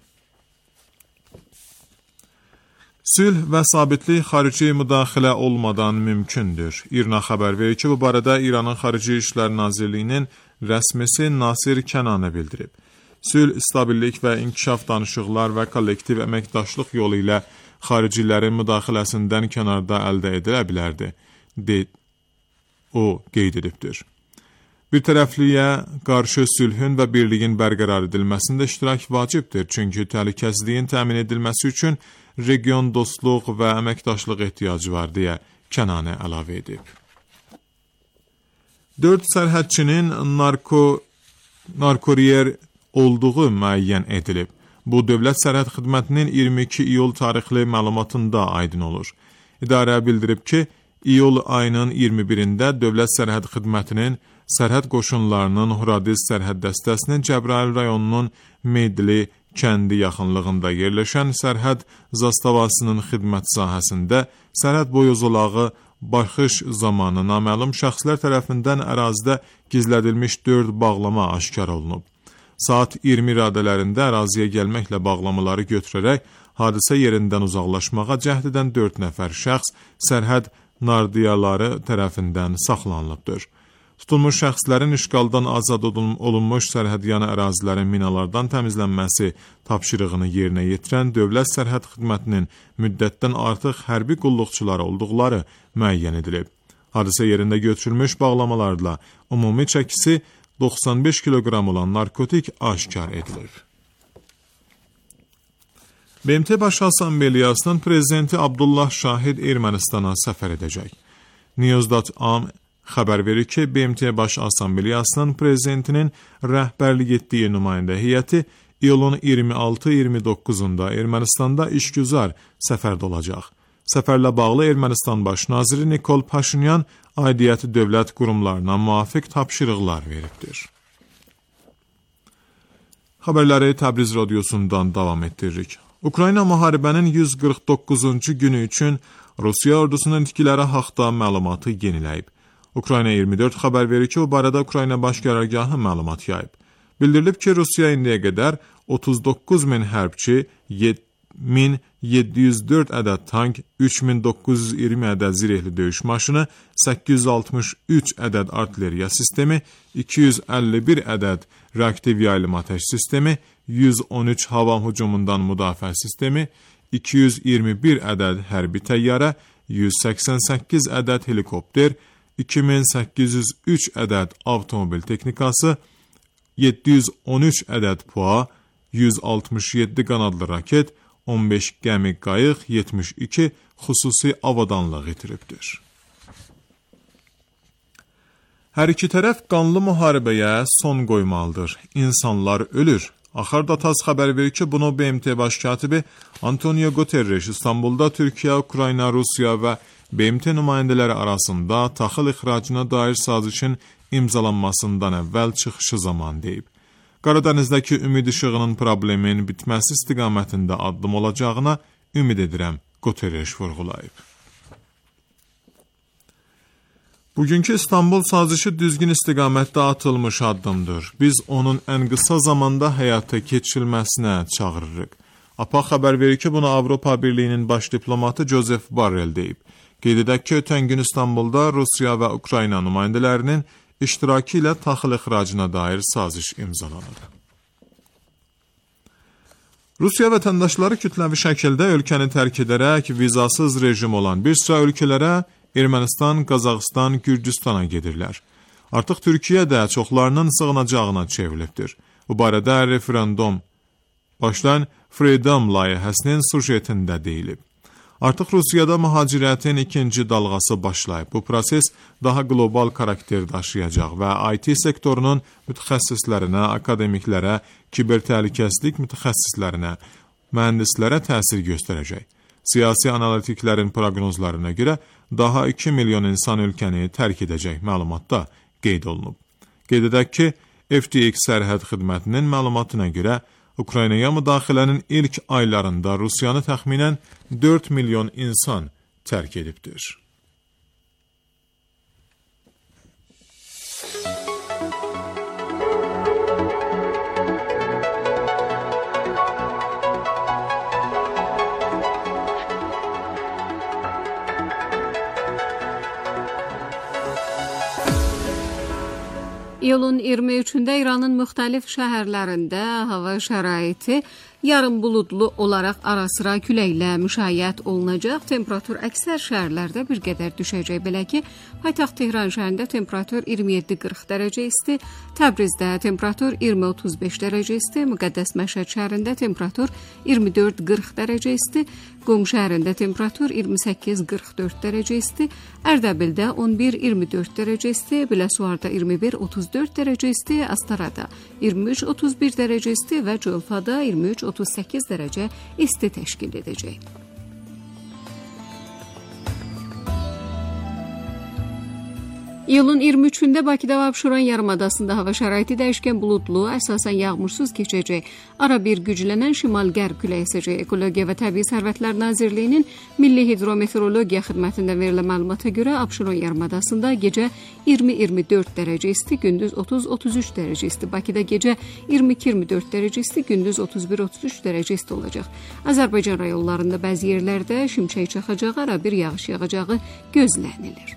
Sülh və sabitlik xarici müdaxilə olmadan mümkündür. İRNA xəbər verir ki, bu barədə İranın Xarici İşlər Nazirliyinin rəsmisi Nasir Kənanə bildirib. Sülh, stabillik və inkişaf danışıqlar və kollektiv əməkdaşlıq yolu ilə xaricilərin müdaxiləsindən kənarda əldə edilə bilərdi. De o qeyd edibdir. Bir tərəfliyə qarşı sülhün və birliyin bərqərar edilməsində iştirak vacibdir, çünki təhlükəsizliyin təmin edilməsi üçün region dostluq və əməkdaşlıq ehtiyacı var, deyə Kənanə əlavə edib. Dörd sərhədçinin narko, narkoriyer olduğu müəyyən edilib. Bu, Dövlət Sərhəd Xidmətinin iyirmi iki iyul tarixli məlumatında aydın olur. İdarə bildirib ki, iyul ayının iyirmi birində Dövlət Sərhəd Xidmətinin Sərhəd qoşunlarının Huradiz sərhəd dəstəsinin Cəbrayıl rayonunun Meydli kəndi yaxınlığında yerləşən sərhəd zastavasının xidmət sahəsində sərhəd boyu zolağı baxış zamanı naməlum şəxslər tərəfindən ərazidə gizlədilmiş dörd bağlama aşkar olunub. Saat iyirmi radələrində əraziyə gəlməklə bağlamaları götürərək hadisə yerindən uzaqlaşmağa cəhd edən dörd nəfər şəxs sərhəd nardiyaları tərəfindən saxlanılıbdır. Tutulmuş şəxslərin işğaldan azad olunmuş sərhədyanı ərazilərin minalardan təmizlənməsi tapşırığını yerinə yetirən Dövlət Sərhəd Xidmətinin müddətdən artıq hərbi qulluqçuları olduqları müəyyən edilib. Hadisə yerində götürülmüş bağlamalarla ümumi çəkisi doxsan beş kiloqram olan narkotik aşkar edilib. B M T Baş Assambleyasının prezidenti Abdullah Şahid Ermənistana səfər edəcək. News dot am xəbər verir ki, B M T Baş Assambleyasının prezidentinin rəhbərlik etdiyi nümayəndə heyəti iyulun iyirmi altı iyirmi doqquzunda Ermənistanda işgüzar səfərdə olacaq. Səfərlə bağlı Ermənistan Baş naziri Nikol Paşinyan aidiyyəti dövlət qurumlarına müvafiq tapşırıqlar veribdir. Xəbərləri Təbriz radiosundan davam etdiririk. Ukrayna müharibənin yüz qırx doqquzuncu günü üçün Rusiya ordusunun itkiləri haqda məlumatı yeniləyib. Ukrayna iyirmi dörd xəbər verir ki, o barədə Ukrayna Baş Qərargahı məlumat yayıb. Bildirilib ki, Rusiya indiyə qədər otuz doqquz min hərbçi, min yeddi yüz dörd ədəd tank, üç min doqquz yüz iyirmi ədəd zirehli döyüş maşını, səkkiz yüz altmış üç ədəd artilleriya sistemi, iki yüz əlli bir ədəd reaktiv yaylım atəş sistemi, yüz on üç hava hücumundan müdafiə sistemi, iki yüz iyirmi bir ədəd hərbi təyyarə, yüz səksən səkkiz ədəd helikopter, iki min səkkiz yüz üç ədəd avtomobil texnikası, yeddi yüz on üç ədəd P U A, yüz altmış yeddi qanadlı raket, on beş gəmi qayıq, yetmiş iki xüsusi avadanlıq itiribdir. Hər iki tərəf qanlı müharibəyə son qoymalıdır. İnsanlar ölür. Axardatas xəbər verir ki, bunu B M T Baş katibi Antonio Guterres İstanbulda Türkiyə, Ukrayna, Rusiya və B M T nümayəndələri arasında taxıl ixracına dair sazişin imzalanmasından əvvəl çıxışı zaman deyib. Qaradənizdəki ümid işığının problemin bitməsi istiqamətində addım olacağına ümid edirəm, Guterres vurğulayıb. Bugünkü İstanbul sazişi düzgün istiqamətdə atılmış addımdır. Biz onun ən qısa zamanda həyata keçirilməsinə çağırırıq. A P A xəbər verir ki, bunu Avropa Birliyinin baş diplomatı Joseph Borrell deyib. Qeyd edək ki, ötən gün İstanbulda Rusiya və Ukrayna nümayəndələrinin iştirakı ilə taxıl ixracına dair saziş imzalanır. Rusiya vətəndaşları kütləvi şəkildə ölkəni tərk edərək vizasız rejim olan bir sıra ölkələrə Ermənistan, Qazaxıstan, Gürcüstana gedirlər. Artıq Türkiyə də çoxlarının sığınacağına çevrilibdir. Bu barədə referendum başlayan Freedom layihəsinin sujetində deyilib. Artıq Rusiyada mühacirətin ikinci dalğası başlayıb. Bu proses daha qlobal karakter daşıyacaq və I T sektorunun mütəxəssislərinə, akademiklərə, kibertəhlükəsizlik mütəxəssislərinə, mühəndislərə təsir göstərəcək. Siyasi analitiklərin proqnozlarına görə daha iki milyon insan ölkəni tərk edəcək məlumatda qeyd olunub. Qeyd edək ki, F T X sərhəd xidmətinin məlumatına görə Ukraynaya müdaxilənin ilk aylarında Rusiyanı təxminən dörd milyon insan tərk edibdir. İyulun iyirmi üçündə İranın müxtəlif şəhərlərində hava şəraiti Yarın buludlu olaraq ara-sıra küləklə müşayiət olunacaq. Temperatur əksər şəhərlərdə bir qədər düşəcək. Belə ki, paytaxt Tehran şəhərində temperatur iyirmi yeddi qırx dərəcə isti, Təbrizdə temperatur iyirmi otuz beş dərəcə isti, Müqəddəs Məşhəd şəhərində temperatur iyirmi dörd qırx dərəcə isti, Qum şəhərində temperatur iyirmi səkkiz qırx dörd dərəcə isti, Ərdəbildə on bir iyirmi dörd dərəcə isti, Biləsuvarda iyirmi bir otuz dörd dərəcə isti, Astarada iyirmi üç otuz bir dərəcə isti və Culfada iyirmi üç otuz səkkiz dərəcə isti təşkil edəcək. İyulun iyirmi üçündə Bakıda və Abşeron yarımadasında hava şəraiti dəyişkən buludlu, əsasən yağmursuz keçəcək. Ara bir güclənən şimal-qərb küləyi əsəcək. Ekologiya və Təbii Sərvətlər Nazirliyinin Milli Hidrometeorologiya xidmətindən verilən məlumata görə Abşeron yarımadasında gecə iyirmi iyirmi dörd dərəcə isti, gündüz otuz otuz üç dərəcə isti. Bakıda gecə iyirmi iki iyirmi dörd dərəcə isti, gündüz otuz bir otuz üç dərəcə isti olacaq. Azərbaycan rayonlarında bəzi yerlərdə şimşək çaxacağı, ara bir yağış yağacağı gözlənilir.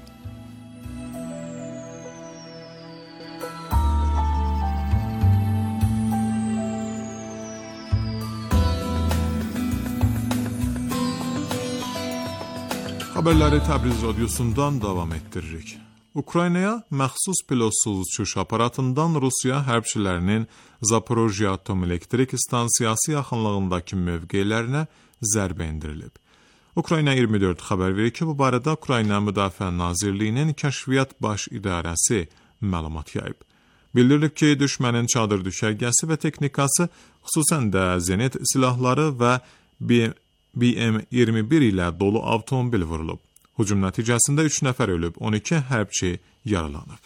Xəbərləri Təbriz radiosundan davam etdiririk. Ukraynaya məxsus pilotsuz uçuş aparatından Rusiya hərbçilərinin Zaporojye Atom Elektrik Stansiyası yaxınlığındakı mövqelərinə zərbə endirilib. Ukrayna iyirmi dörd xəbər verir ki, bu barədə Ukrayna Müdafiə Nazirliyinin Kəşfiyyat Baş İdarəsi məlumat yayıb. Bildirilib ki, düşmənin çadır düşərgəsi və texnikası, xüsusən də zenit silahları və B M iyirmi bir ilə dolu avtomobil vurulub. Hücum nəticəsində üç nəfər ölüb, on iki hərbçi yaralanıb.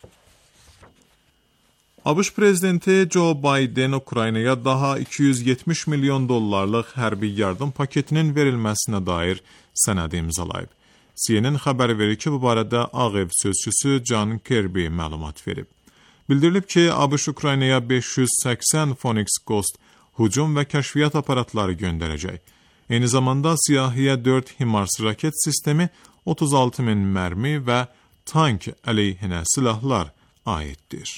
ABŞ prezidenti Joe Biden Ukraynaya daha iki yüz yetmiş milyon dollarlıq hərbi yardım paketinin verilməsinə dair sənədi imzalayıb. C N N xəbər verir ki, bu barədə Ağ Ev sözçüsü John Kirby məlumat verib. Bildirilib ki, ABŞ Ukraynaya beş yüz səksən Phoenix Ghost hücum və kəşfiyyat aparatları göndərəcək. Eyni zamanda siyahıya dörd HIMARS raket sistemi, otuz altı min mərmi və tank əleyhinə silahlar aiddir.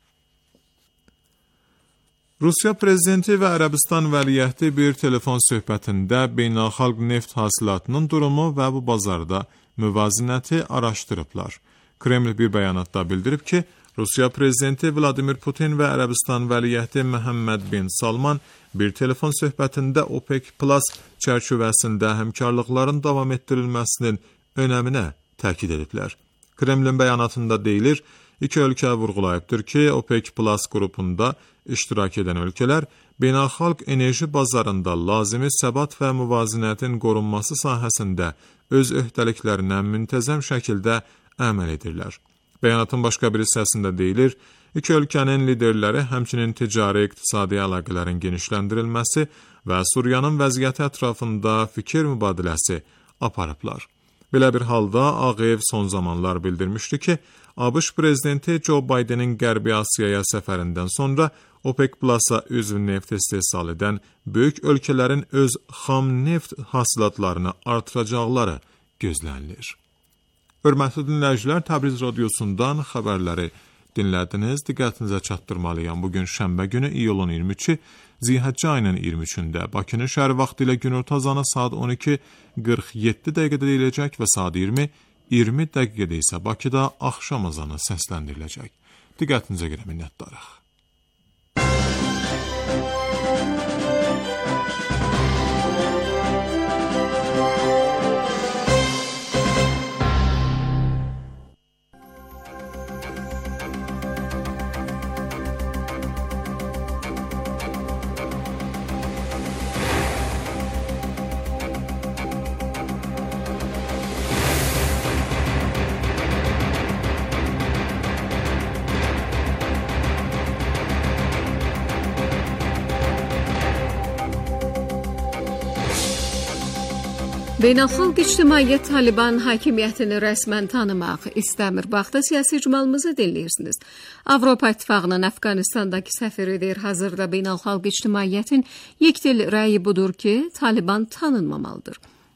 Rusiya prezidenti və Ərəbistan vəliəhdi bir telefon söhbətində beynəlxalq neft hasilatının durumu və bu bazarda müvazinəti araşdırıblar. Kreml bir bəyanatda bildirib ki, Rusiya prezidenti Vladimir Putin və Ərəbistan vəliəhdi Məhəmməd bin Salman bir telefon söhbətində OPEC Plus çərçivəsində həmkarlıqların davam etdirilməsinin önəminə təkid ediblər. Kremlin bəyanatında deyilir, iki ölkə vurğulayıbdır ki, OPEC Plus qrupunda iştirak edən ölkələr beynəlxalq enerji bazarında lazımi səbat və müvazinətin qorunması sahəsində öz öhdəliklərinə müntəzəm şəkildə əməl edirlər. Bəyanatın başqa bir hissəsində deyilir, iki ölkənin liderləri həmçinin ticari-iqtisadi əlaqələrin genişləndirilməsi və Suriyanın vəziyyəti ətrafında fikir mübadiləsi aparıblar. Belə bir halda Ağ Ev son zamanlar bildirmişdi ki, ABŞ prezidenti Joe Bidenin Qərbi Asiyaya səfərindən sonra OPEC Plus-a üzv neft istehsal edən böyük ölkələrin öz xam neft hasilatlarını artıracaqları gözlənilir. Hörmətli dinləyicilər, Təbriz radiosundan xəbərləri dinlədiniz. Diqqətinizə çatdırmalıyam. Bugün şənbə günü iyulun iyirmi üçü, Zilhəccə ayının iyirmi üçündə Bakının şəhər vaxtı ilə günorta azanı saat on iki qırx yeddi dəqiqədə deyiləcək və saat iyirmi iyirmi dəqiqədə isə Bakıda axşam azanı səsləndiriləcək. Diqqətinizə görə minnətdarıq. Beynəlxalq ictimaiyyət Taliban hakimiyyətini rəsmən tanımaq istəmir. Baxda siyasi icmalımızı dinləyirsiniz. Avropa İttifaqının Əfqanistandakı səfiri deyir, hazırda beynəlxalq ictimaiyyətin yekdil rəyi budur ki, Taliban tanınmamalıdır.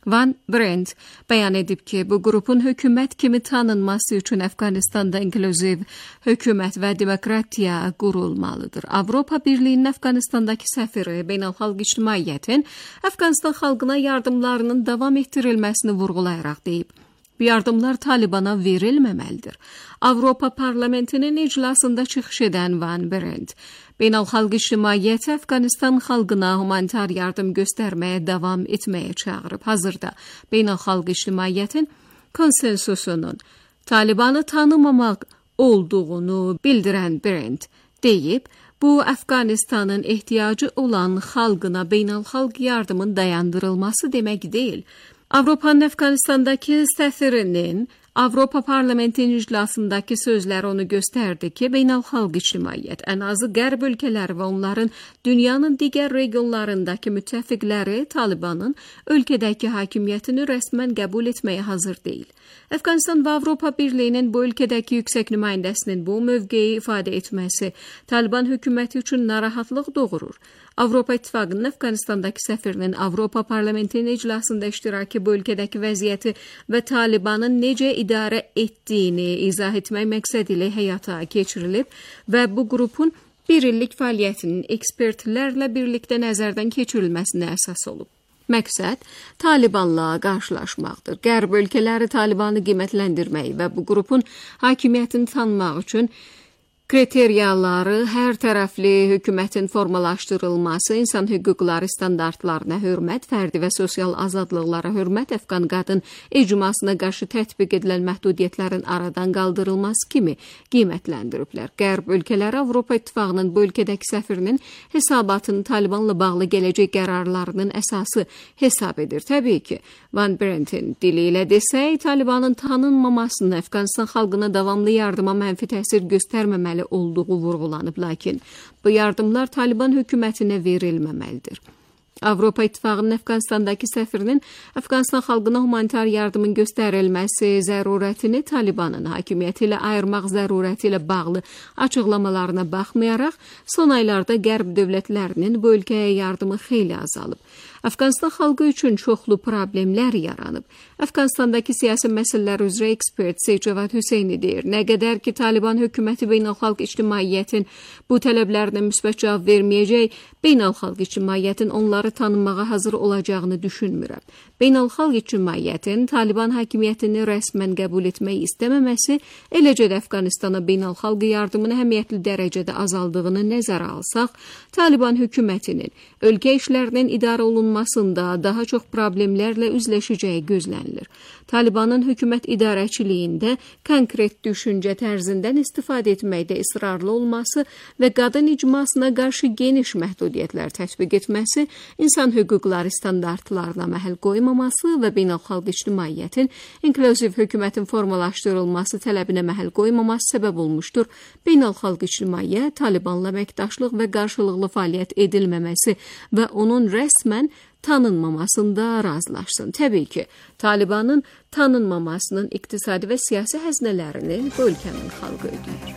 Van Brent bəyan edib ki, bu qrupun hökumət kimi tanınması üçün Əfqanistanda inklüziv hökumət və demokratiya qurulmalıdır. Avropa Birliyinin Əfqanistandakı səfiri beynəlxalq ictimaiyyətin Əfqanistan xalqına yardımlarının davam etdirilməsini vurğulayaraq deyib. Bu yardımlar Talibana verilməməlidir. Avropa Parlamentinin iclasında çıxış edən Van Brent, beynəlxalq ictimaiyyəti Əfqanistan xalqına humanitar yardım göstərməyə davam etməyə çağırıb. Hazırda beynəlxalq ictimaiyyətin konsensusunun Talibanı tanımamaq olduğunu bildirən Brent deyib, bu Əfqanistanın ehtiyacı olan xalqına beynəlxalq yardımın dayandırılması demək deyil. Avropanın Əfqanistandakı səfirinin Avropa Parlamentinin iclasındakı sözləri onu göstərdi ki, beynəlxalq ictimaiyyət, ən azı qərb ölkələri və onların dünyanın digər regionlarındakı müttəfiqləri Talibanın ölkədəki hakimiyyətini rəsmən qəbul etməyə hazır deyil. Əfqanistan və Avropa Birliyinin bu ölkədəki yüksək nümayəndəsinin bu mövqeyi ifadə etməsi Taliban hökuməti üçün narahatlıq doğurur. Avropa İttifaqının Əfqanistandakı səfirinin Avropa Parlamentinin iclasında iştirakı bu ölkədəki vəziyyəti və Talibanın necə idarə etdiyini izah etmək məqsədi ilə həyata keçirilib və bu qrupun bir illik fəaliyyətinin ekspertlərlə birlikdə nəzərdən keçirilməsinə əsas olub. Məqsəd Talibanla qarşılaşmaqdır. Qərb ölkələri Talibanı qiymətləndirməyi və bu qrupun hakimiyyətini tanımaq üçün kriteriyaları, hər tərəfli hökumətin formalaşdırılması, insan hüquqları standartlarına hörmət, fərdi və sosial azadlıqlara hörmət, Əfqan qadın icmasına qarşı tətbiq edilən məhdudiyyətlərin aradan qaldırılması kimi qiymətləndiriblər. Qərb ölkələri Avropa İttifaqının bu ölkədəki səfirinin hesabatını Talibanla bağlı gələcək qərarlarının əsası hesab edir. Təbii ki, Van Brent'in dili ilə desək, Talibanın tanınmamasını Əfqanistan xalqına davamlı yardıma mənfi təsir göstərməməli olduğu vurğulanıb, lakin bu yardımlar Taliban hökumətinə verilməməlidir. Avropa İttifaqının Əfqanistandakı səfirinin Əfqanistan xalqına humanitar yardımın göstərilməsi zərurətini Talibanın hakimiyyəti ilə ayırmaq zərurəti ilə bağlı açıqlamalarına baxmayaraq, son aylarda qərb dövlətlərinin bu ölkəyə yardımı xeyli azalıb. Əfqanistan xalqı üçün çoxlu problemlər yaranıb. Əfqanistandakı siyasi məsələlər üzrə ekspert Seycavad Hüseyni deyir, nə qədər ki Taliban hökuməti beynəlxalq ictimaiyyətin bu tələblərinə müsbət cavab verməyəcək, beynəlxalq ictimaiyyətin onları tanınmağa hazır olacağını düşünmürəm. Beynəlxalq ictimaiyyətin Taliban hakimiyyətini rəsmən qəbul etmək istəməməsi, eləcə də Əfqanistana beynəlxalq yardımın əhəmiyyətli dərəcədə azaldığını nəzərə alsaq, Taliban hökumətinin ölkə işlərinin idarə olunmasında daha çox problemlərlə üzləşəcəyi gözlənilir. Talibanın hökumət idarəçiliyində konkret düşüncə tərzindən istifadə etməkdə israrlı olması və qadın icmasına qarşı geniş məhdudiyyətlər tətbiq etməsi, insan hüquqları standartlarına məhəl qoymaması və beynəlxalq ictimaiyyətin inklüziv hökumətin formalaşdırılması tələbinə məhəl qoymaması səbəb olmuşdur. Beynəlxalq ictimaiyyət Talibanla əməkdaşlıq və qarşılıqlı fəaliyyət edilməməsi və onun rəsmən tanınmamasında razılaşsın. Təbii ki, Talibanın tanınmamasının iqtisadi və siyasi həznələrini bu ölkənin xalqı ödəyir.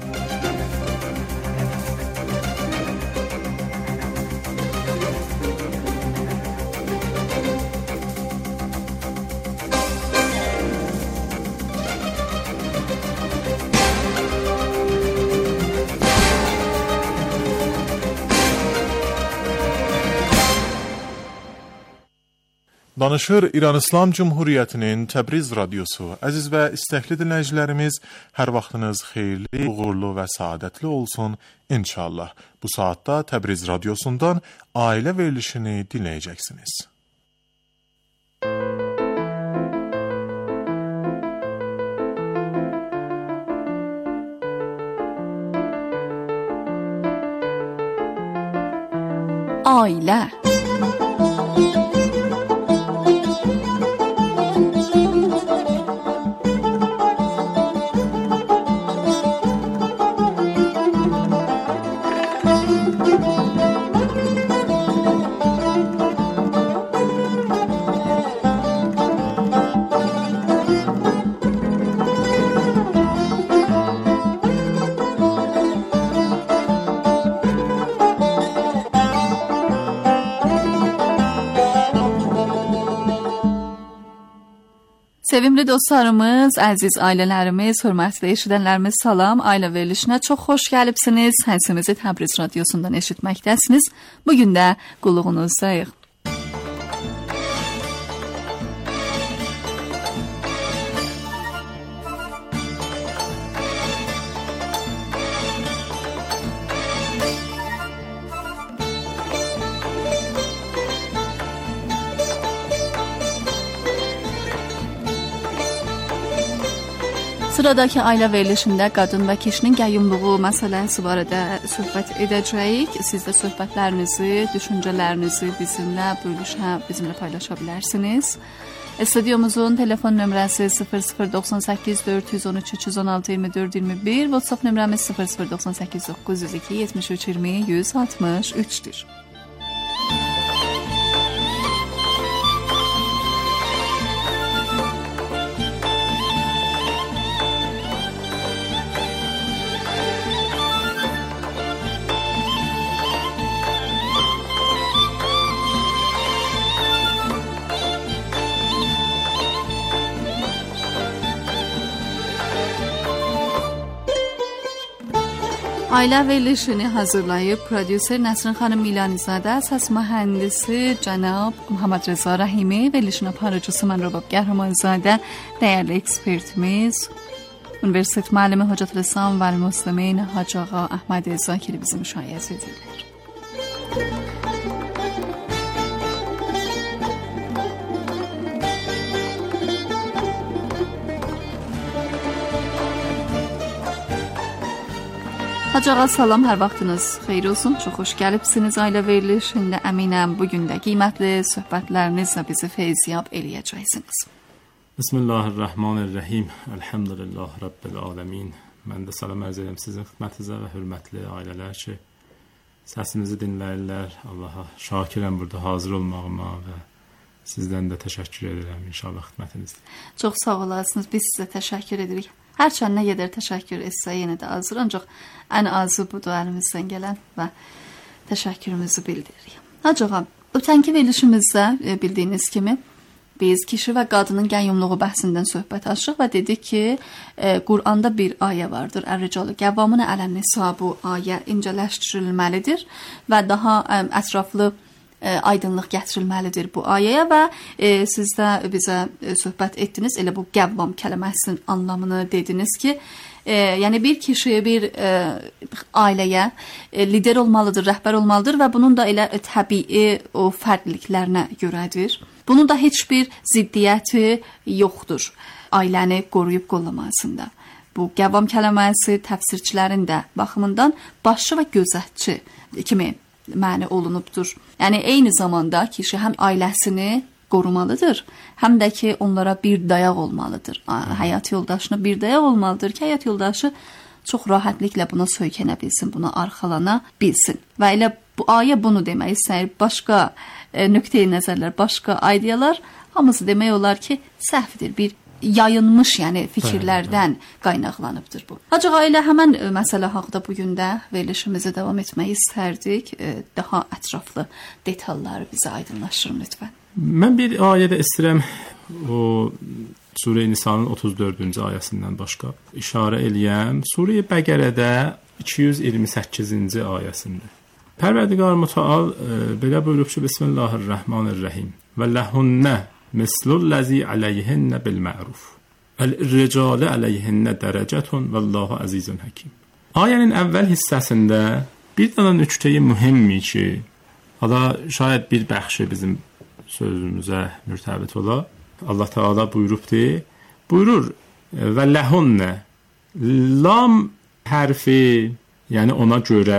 Danışır İran İslam Cumhuriyyətinin Təbriz radiosu. Əziz və istəkli dinləyicilərimiz, hər vaxtınız xeyirli, uğurlu və saadətli olsun inşallah. Bu saatda Təbriz radiosundan ailə verilişini dinləyəcəksiniz. Ailə. Sevimli dostlarımız, əziz ailələrimiz, hörmətli eşidənlərimiz, salam. Ailə verilişinə çox xoş gəlibsiniz. Səsimizi Təbriz radiosundan eşitməkdəsiniz. Bugün də qulluğunuzdayıq. Sıradakı ailə verilişində qadın və kişinin qəyyumluğu məsələsi barədə söhbət edəcəyik. Siz də söhbətlərinizi, düşüncələrinizi bizimlə bölüşə, bizimlə paylaşa bilərsiniz. Studiyomuzun telefon nömrəsi sıfır sıfır doxsan səkkiz dörd yüz on üç üç yüz on altı iyirmi dörd iyirmi bir, WhatsApp nömrəmiz sıfır sıfır doxsan səkkiz doqquz yüz iki yetmiş üç iyirmi yüz altmış üçdür. Ailə verilişini hazırlayıb prodüser Nəsrin xanım Milanizadə, səs mühəndisi cənab Muhammed Reza Rəhimi, verilişin aparıcısı mən Rəbab Qəhrəmanzadə, dəyərli ekspertimiz, Universitet müəllimi Hocatülislam və Müslimin Hacı Ağa Əhməd Zakiri bizi müşayiət edirlər. Hacı ağa, salam, hər vaxtınız xeyir olsun. Çox xoş gəlibsiniz ailə verilişində. Əminəm bugün də qiymətli söhbətlərinizlə bizi feyziyab eləyəcəksiniz. Bismillahirrahmanirrahim. Elhamdülillah Rabbil aləmin. Mən də salam ərz edirəm sizin xidmətinizə və hörmətli ailələr ki, səsinizi dinləyirlər. Allaha şakirəm burada hazır olmağıma və sizdən də təşəkkür edirəm inşallah xidmətinizdə. Çox sağ olasınız. Biz sizə təşəkkür edirik. Hərçənd nə qədər təşəkkür etsə yenə də azdır, ancaq ən azı budur əlimizdən gələn və təşəkkürümüzü bildiririk. Hacı ağa, ötənki verilişimizdə bildiyiniz kimi biz kişi və qadının qəyyumluğu bəhsindən söhbət açdıq və dedik ki, e, Quranda bir ayə vardır. Ər-ricalu qəvvamun ələ'n-nisa, bu ayə incələşdirilməlidir və daha ə, ətraflı ə, aydınlıq gətirilməlidir bu ayəyə və e, siz də bizə e, söhbət etdiniz. Elə bu qəvvam kəlməsinin anlamını dediniz ki, e, yəni bir kişi bir e, ailəyə e, lider olmalıdır, rəhbər olmalıdır və bunun da elə e, təbii o fərqliliklərinə görədir. Bunun da heç bir ziddiyyəti yoxdur ailəni qoruyub qollamasında. Bu qəvvam kəlməsi təfsirçilərin də baxımından başçı və gözətçi kimi məna olunubdur. Yəni eyni zamanda kişi həm ailəsini qorumalıdır, həm də ki onlara bir dayaq olmalıdır. Həyat yoldaşına bir dayaq olmalıdır ki, həyat yoldaşı çox rahatlıqla buna söykənə bilsin, buna arxalana bilsin. Və elə bu ayə bunu demək istəyir. Başqa e, nöqteyi nəzərlər, başqa ideyalar hamısı demək olar ki, səhvdir. Bir yayınmış, yəni fikirlərdən qaynaqlanıbdır bu. Hacı ağa, elə həmən e, məsələ haqqında bugün də verilişimizi davam etmək istərdik. E, daha ətraflı detalları bizə aydınlaşdırın lütfən. Mən bir ayədə istəyirəm o Surə-i Nisanın otuz dördüncü ayəsindən başqa işarə eləyəm. Surə-i Bəqərədə iki yüz iyirmi səkkizinci ayəsində. Pərverdigar Mütəal e, belə buyurub ki, Bismillahirrahmanirrahim. Və ləhünnə mislullazi aleyhinnə bil ma'ruf. El-ricalə aleyhinnə dərəcətun vəllahu əzizun həkim. Ayənin əvvəl hissəsində bir dənə nüktəyi mühimmi ki, ala şayət bir bəxşi bizim sözümüzə mürtəbit ola. Allah Teala buyurubdur. Buyurur və ləhünnə lam hərfi, yəni ona görə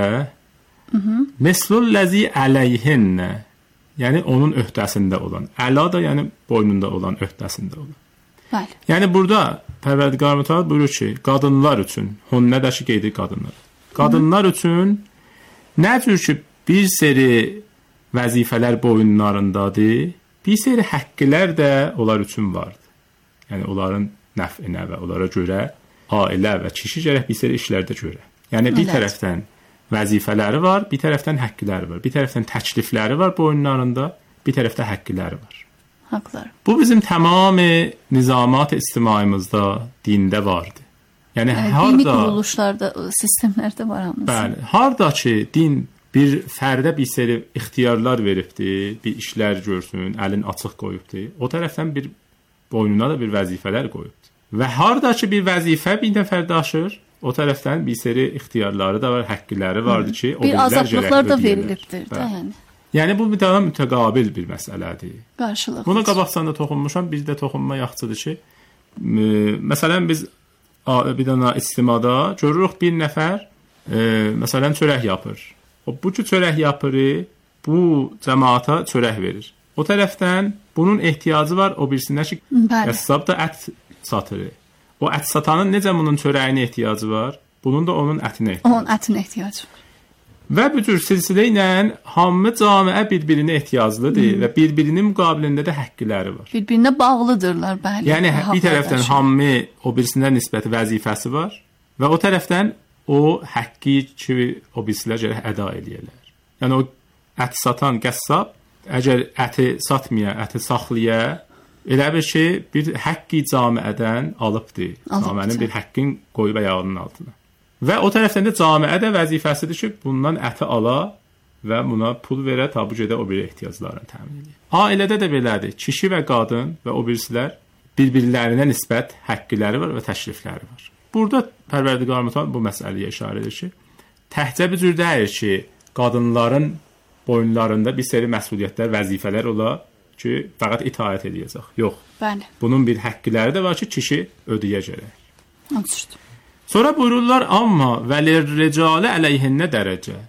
mislullazi aleyhinnə, yəni onun öhdəsində olan. Əla da yəni boynunda olan, öhdəsində olan. Bəli. Yəni burada Pərverdigar Mütəal buyurur ki, qadınlar üçün, hunnə də ki qeydir qadınlar. Qadınlar Hı -hı. üçün nə cür ki bir seri vəzifələr boyunlarındadır, bir seri həqqlər də onlar üçün vardır. Yəni onların nəfinə və onlara görə ailə və kişi gərək bir seri işlərdə görə. Yəni bir evet. tərəfdən vəzifələri var, bir tərəfdən həqqləri var. Bir tərəfdən təklifləri var boyunlarında, bir tərəfdə həqqləri var. Haqlar. Bu bizim tamam nizamat ictimaimizdə, dində vardı. Yəni Yəni, harda dini quruluşlarda, sistemlərdə var hamısı. Bəli, harda ki din bir fərdə bir seri ixtiyarlar veribdi, bir işlər görsün, əlin açıq qoyubdu. O tərəfdən bir boynuna da bir vəzifələr qoyubdu. Və harda ki bir vəzifə bir nəfər daşır, o tərəfdən bir seri ixtiyarları da var, həqqləri vardı ki, o bir bizlər azadlıqlar da verilibdir də, yəni. Yəni bu bir daha mütəqabil bir məsələdir. Qarşılıq. Buna qabaqsan da toxunmuşam, bir də toxunma yaxşıdır ki, məsələn biz bir dənə istimada görürük bir nəfər e, məsələn çörək yapır. O bu ki çörək yapırı bu cəmaata çörək verir. O tərəfdən bunun ehtiyacı var, o birisindən ki qəssab da ət satır. O ət satanın necə bunun çörəyinə ehtiyacı var, bunun da onun ətinə ehtiyacı. Onun ətinə ehtiyacı var. Və bu cür silsilə ilə hamı camiə bir-birinə ehtiyaclıdır hmm. və bir-birinin müqabilində də həqqləri var. Bir-birinə bağlıdırlar, bəli. Yəni bir tərəfdən hamı o birisindən nisbəti vəzifəsi var və o tərəfdən o həqqi ki o birisilər gərək əda eləyirlər. Yəni o ət satan qəssab əgər əti satmaya, əti saxlaya, elə bir şey bir həqqi camiədən alıbdır. Camiənin bir həqqin qoyub ayağının altına. Və o tərəfdən də camiə də vəzifəsidir ki, bundan əti ala və buna pul verə, tabu gedə o bir ehtiyaclarını təmin edir. Ailədə də belədir. Kişi və qadın və o birisilər bir-birlərinə nisbət həqqləri var və təklifləri var. Burada Pərverdigar Mütəal bu məsələyə işarə edir ki, təhcə bir cür deyir ki, qadınların boyunlarında bir seri məsuliyyətlər, vəzifələr ola ki, fəqət itaət edəcək. Yox. Bəli. Bunun bir həqqləri də var ki, kişi ödəyə gərək. Anlaşıldı. Sonra buyururlar, amma vəlirricalə əleyhinnə dərəcə.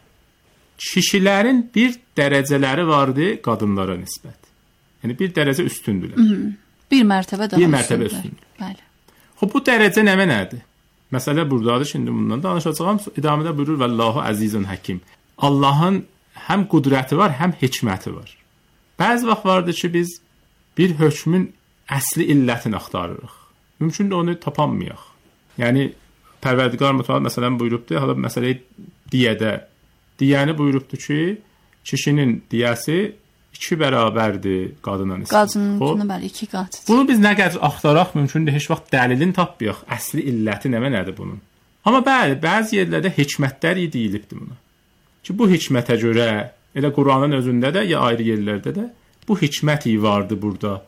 Kişilərin bir dərəcələri vardı qadınlara nisbət. Yəni bir dərəcə üstündürlər. Hı -hı. Bir mərtəbə daha bir mərtəbə üstündür. Bəli. Xoş, bu dərəcə nə mənadır? Məsələ burdadır, şimdi bundan danışacağam. İdamədə buyurur, Vallahu əzizun həkim. Allahın həm qüdrəti var, həm hikməti var. Bəzi vaxt vardır ki, biz bir hökmün əsli illətini axtarırıq. Mümkün də onu tapanmayaq. Yəni Pərverdigar Mütəal məsələn buyurubdur, hala məsələyi diyədə. Diyəni buyurubdur ki, kişinin diyəsi iki bərabərdir qadına nisbət. Qadının bəli iki qatıdır. Bunu biz nə qədər axtaraq mümkündür, heç vaxt dəlilini tapmayaq. Əsli illəti nə mənadır bunun? Amma bəli, bəzi yerlərdə hikmətlər deyilibdir buna. Ki bu hikmətə görə elə Quranın özündə də ya ayrı yerlərdə də bu hikmət vardı burada.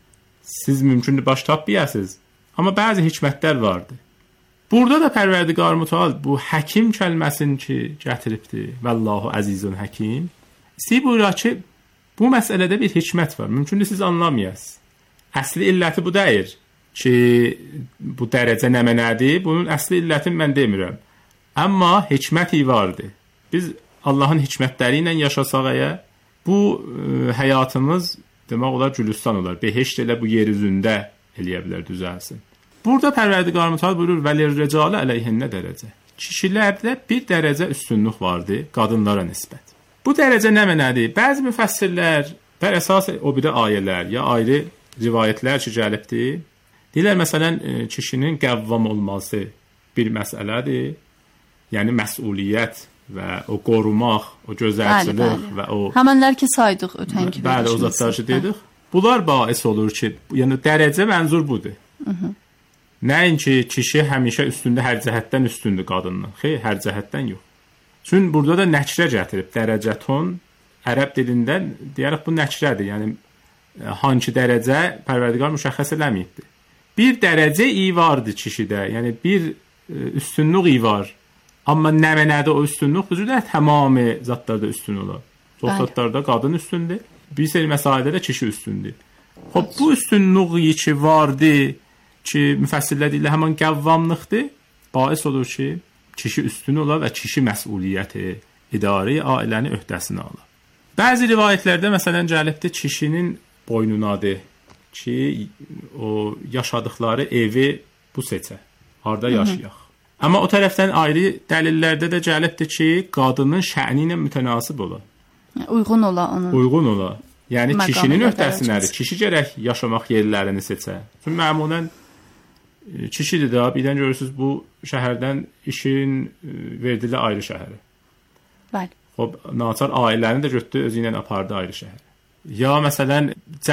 Siz mümkündür baş tapmayasınız. Amma bəzi hikmətlər vardı. Burada da Pərverdigar Mütəal bu həkim kəlməsini ki gətiribdir. Vallahu əzizun həkim. İstəyib buyuraq ki, bu məsələdə bir hikmət var. Mümkündür siz anlamayasınız. Əsli illəti bu deyir ki, bu dərəcə nə mənadır? Bunun əsli illətini mən demirəm. Amma hikməti vardı. Biz Allahın hikmətləri ilə yaşasaq əgər, bu e, həyatımız demək olar gülüstan olar. Behişt elə bu yer üzündə eləyə bilər, düzəlsin. Burada Pərverdigar Mütəal buyurur, vəlirricalə əleyhinnə dərəcə. Kişilərdə bir dərəcə üstünlük vardı qadınlara nisbət. Bu dərəcə nə mənadır? Bəzi müfəssirlər, bər əsas o bir də ayələr, ya ayrı rivayətlər ki, gəlibdir. Deyirlər, məsələn, kişinin qəvvam olması bir məsələdir. Yəni, məsuliyyət və o qorumaq, o gözəlçilik və o... Həmənlər ki, saydıq ötən kimi. Bəli, o zatlar ki, dedik. Bunlar bais olur ki, yəni dərəcə mənzur budur. Hı -hı. Nəinki kişi həmişə üstündə, hər cəhətdən üstündür qadından. Xeyr, hər cəhətdən yox. Çünki burada da nəkrə gətirib, dərəcəton, ərəb dilində deyərək bu nəkrədir. Yəni, hangi dərəcə Pərverdigar müşəxəs eləməyibdir. Bir dərəcə iyi vardı kişidə, yəni bir üstünlük iyi var. Amma nə mənadır o üstünlük? Bu cürdə tamamı zatlarda üstün olar. Zostatlarda qadın üstündür, bir seri məsailədə də kişi üstündür. Xoş, bu üstünlük ki vardı, ki müfəssirlər deyirlər həmin qəvvamlıqdır, bais olur ki, kişi üstün olar və kişi məsuliyyəti, idarə ailəni öhdəsinə alır. Bəzi rivayətlərdə məsələn gəlibdir kişinin boynunadır ki, o yaşadıkları evi bu seçə, harda yaşayaq. Amma o tərəfdən ayrı dəlillərdə də gəlibdir ki, qadının şəni ilə mütənasib ola. Uyğun ola onun. Uyğun ola. Yəni kişinin öhdəsinədir. Kişi gərək yaşamaq yerlərini seçə. Çünki məmulən kişidir də, birdən görürsünüz bu şəhərdən işin verdili ayrı şəhərə. Bəli. Xoş, naçar ailəni də götürdü, özü ilə apardı ayrı şəhərə. Ya məsələn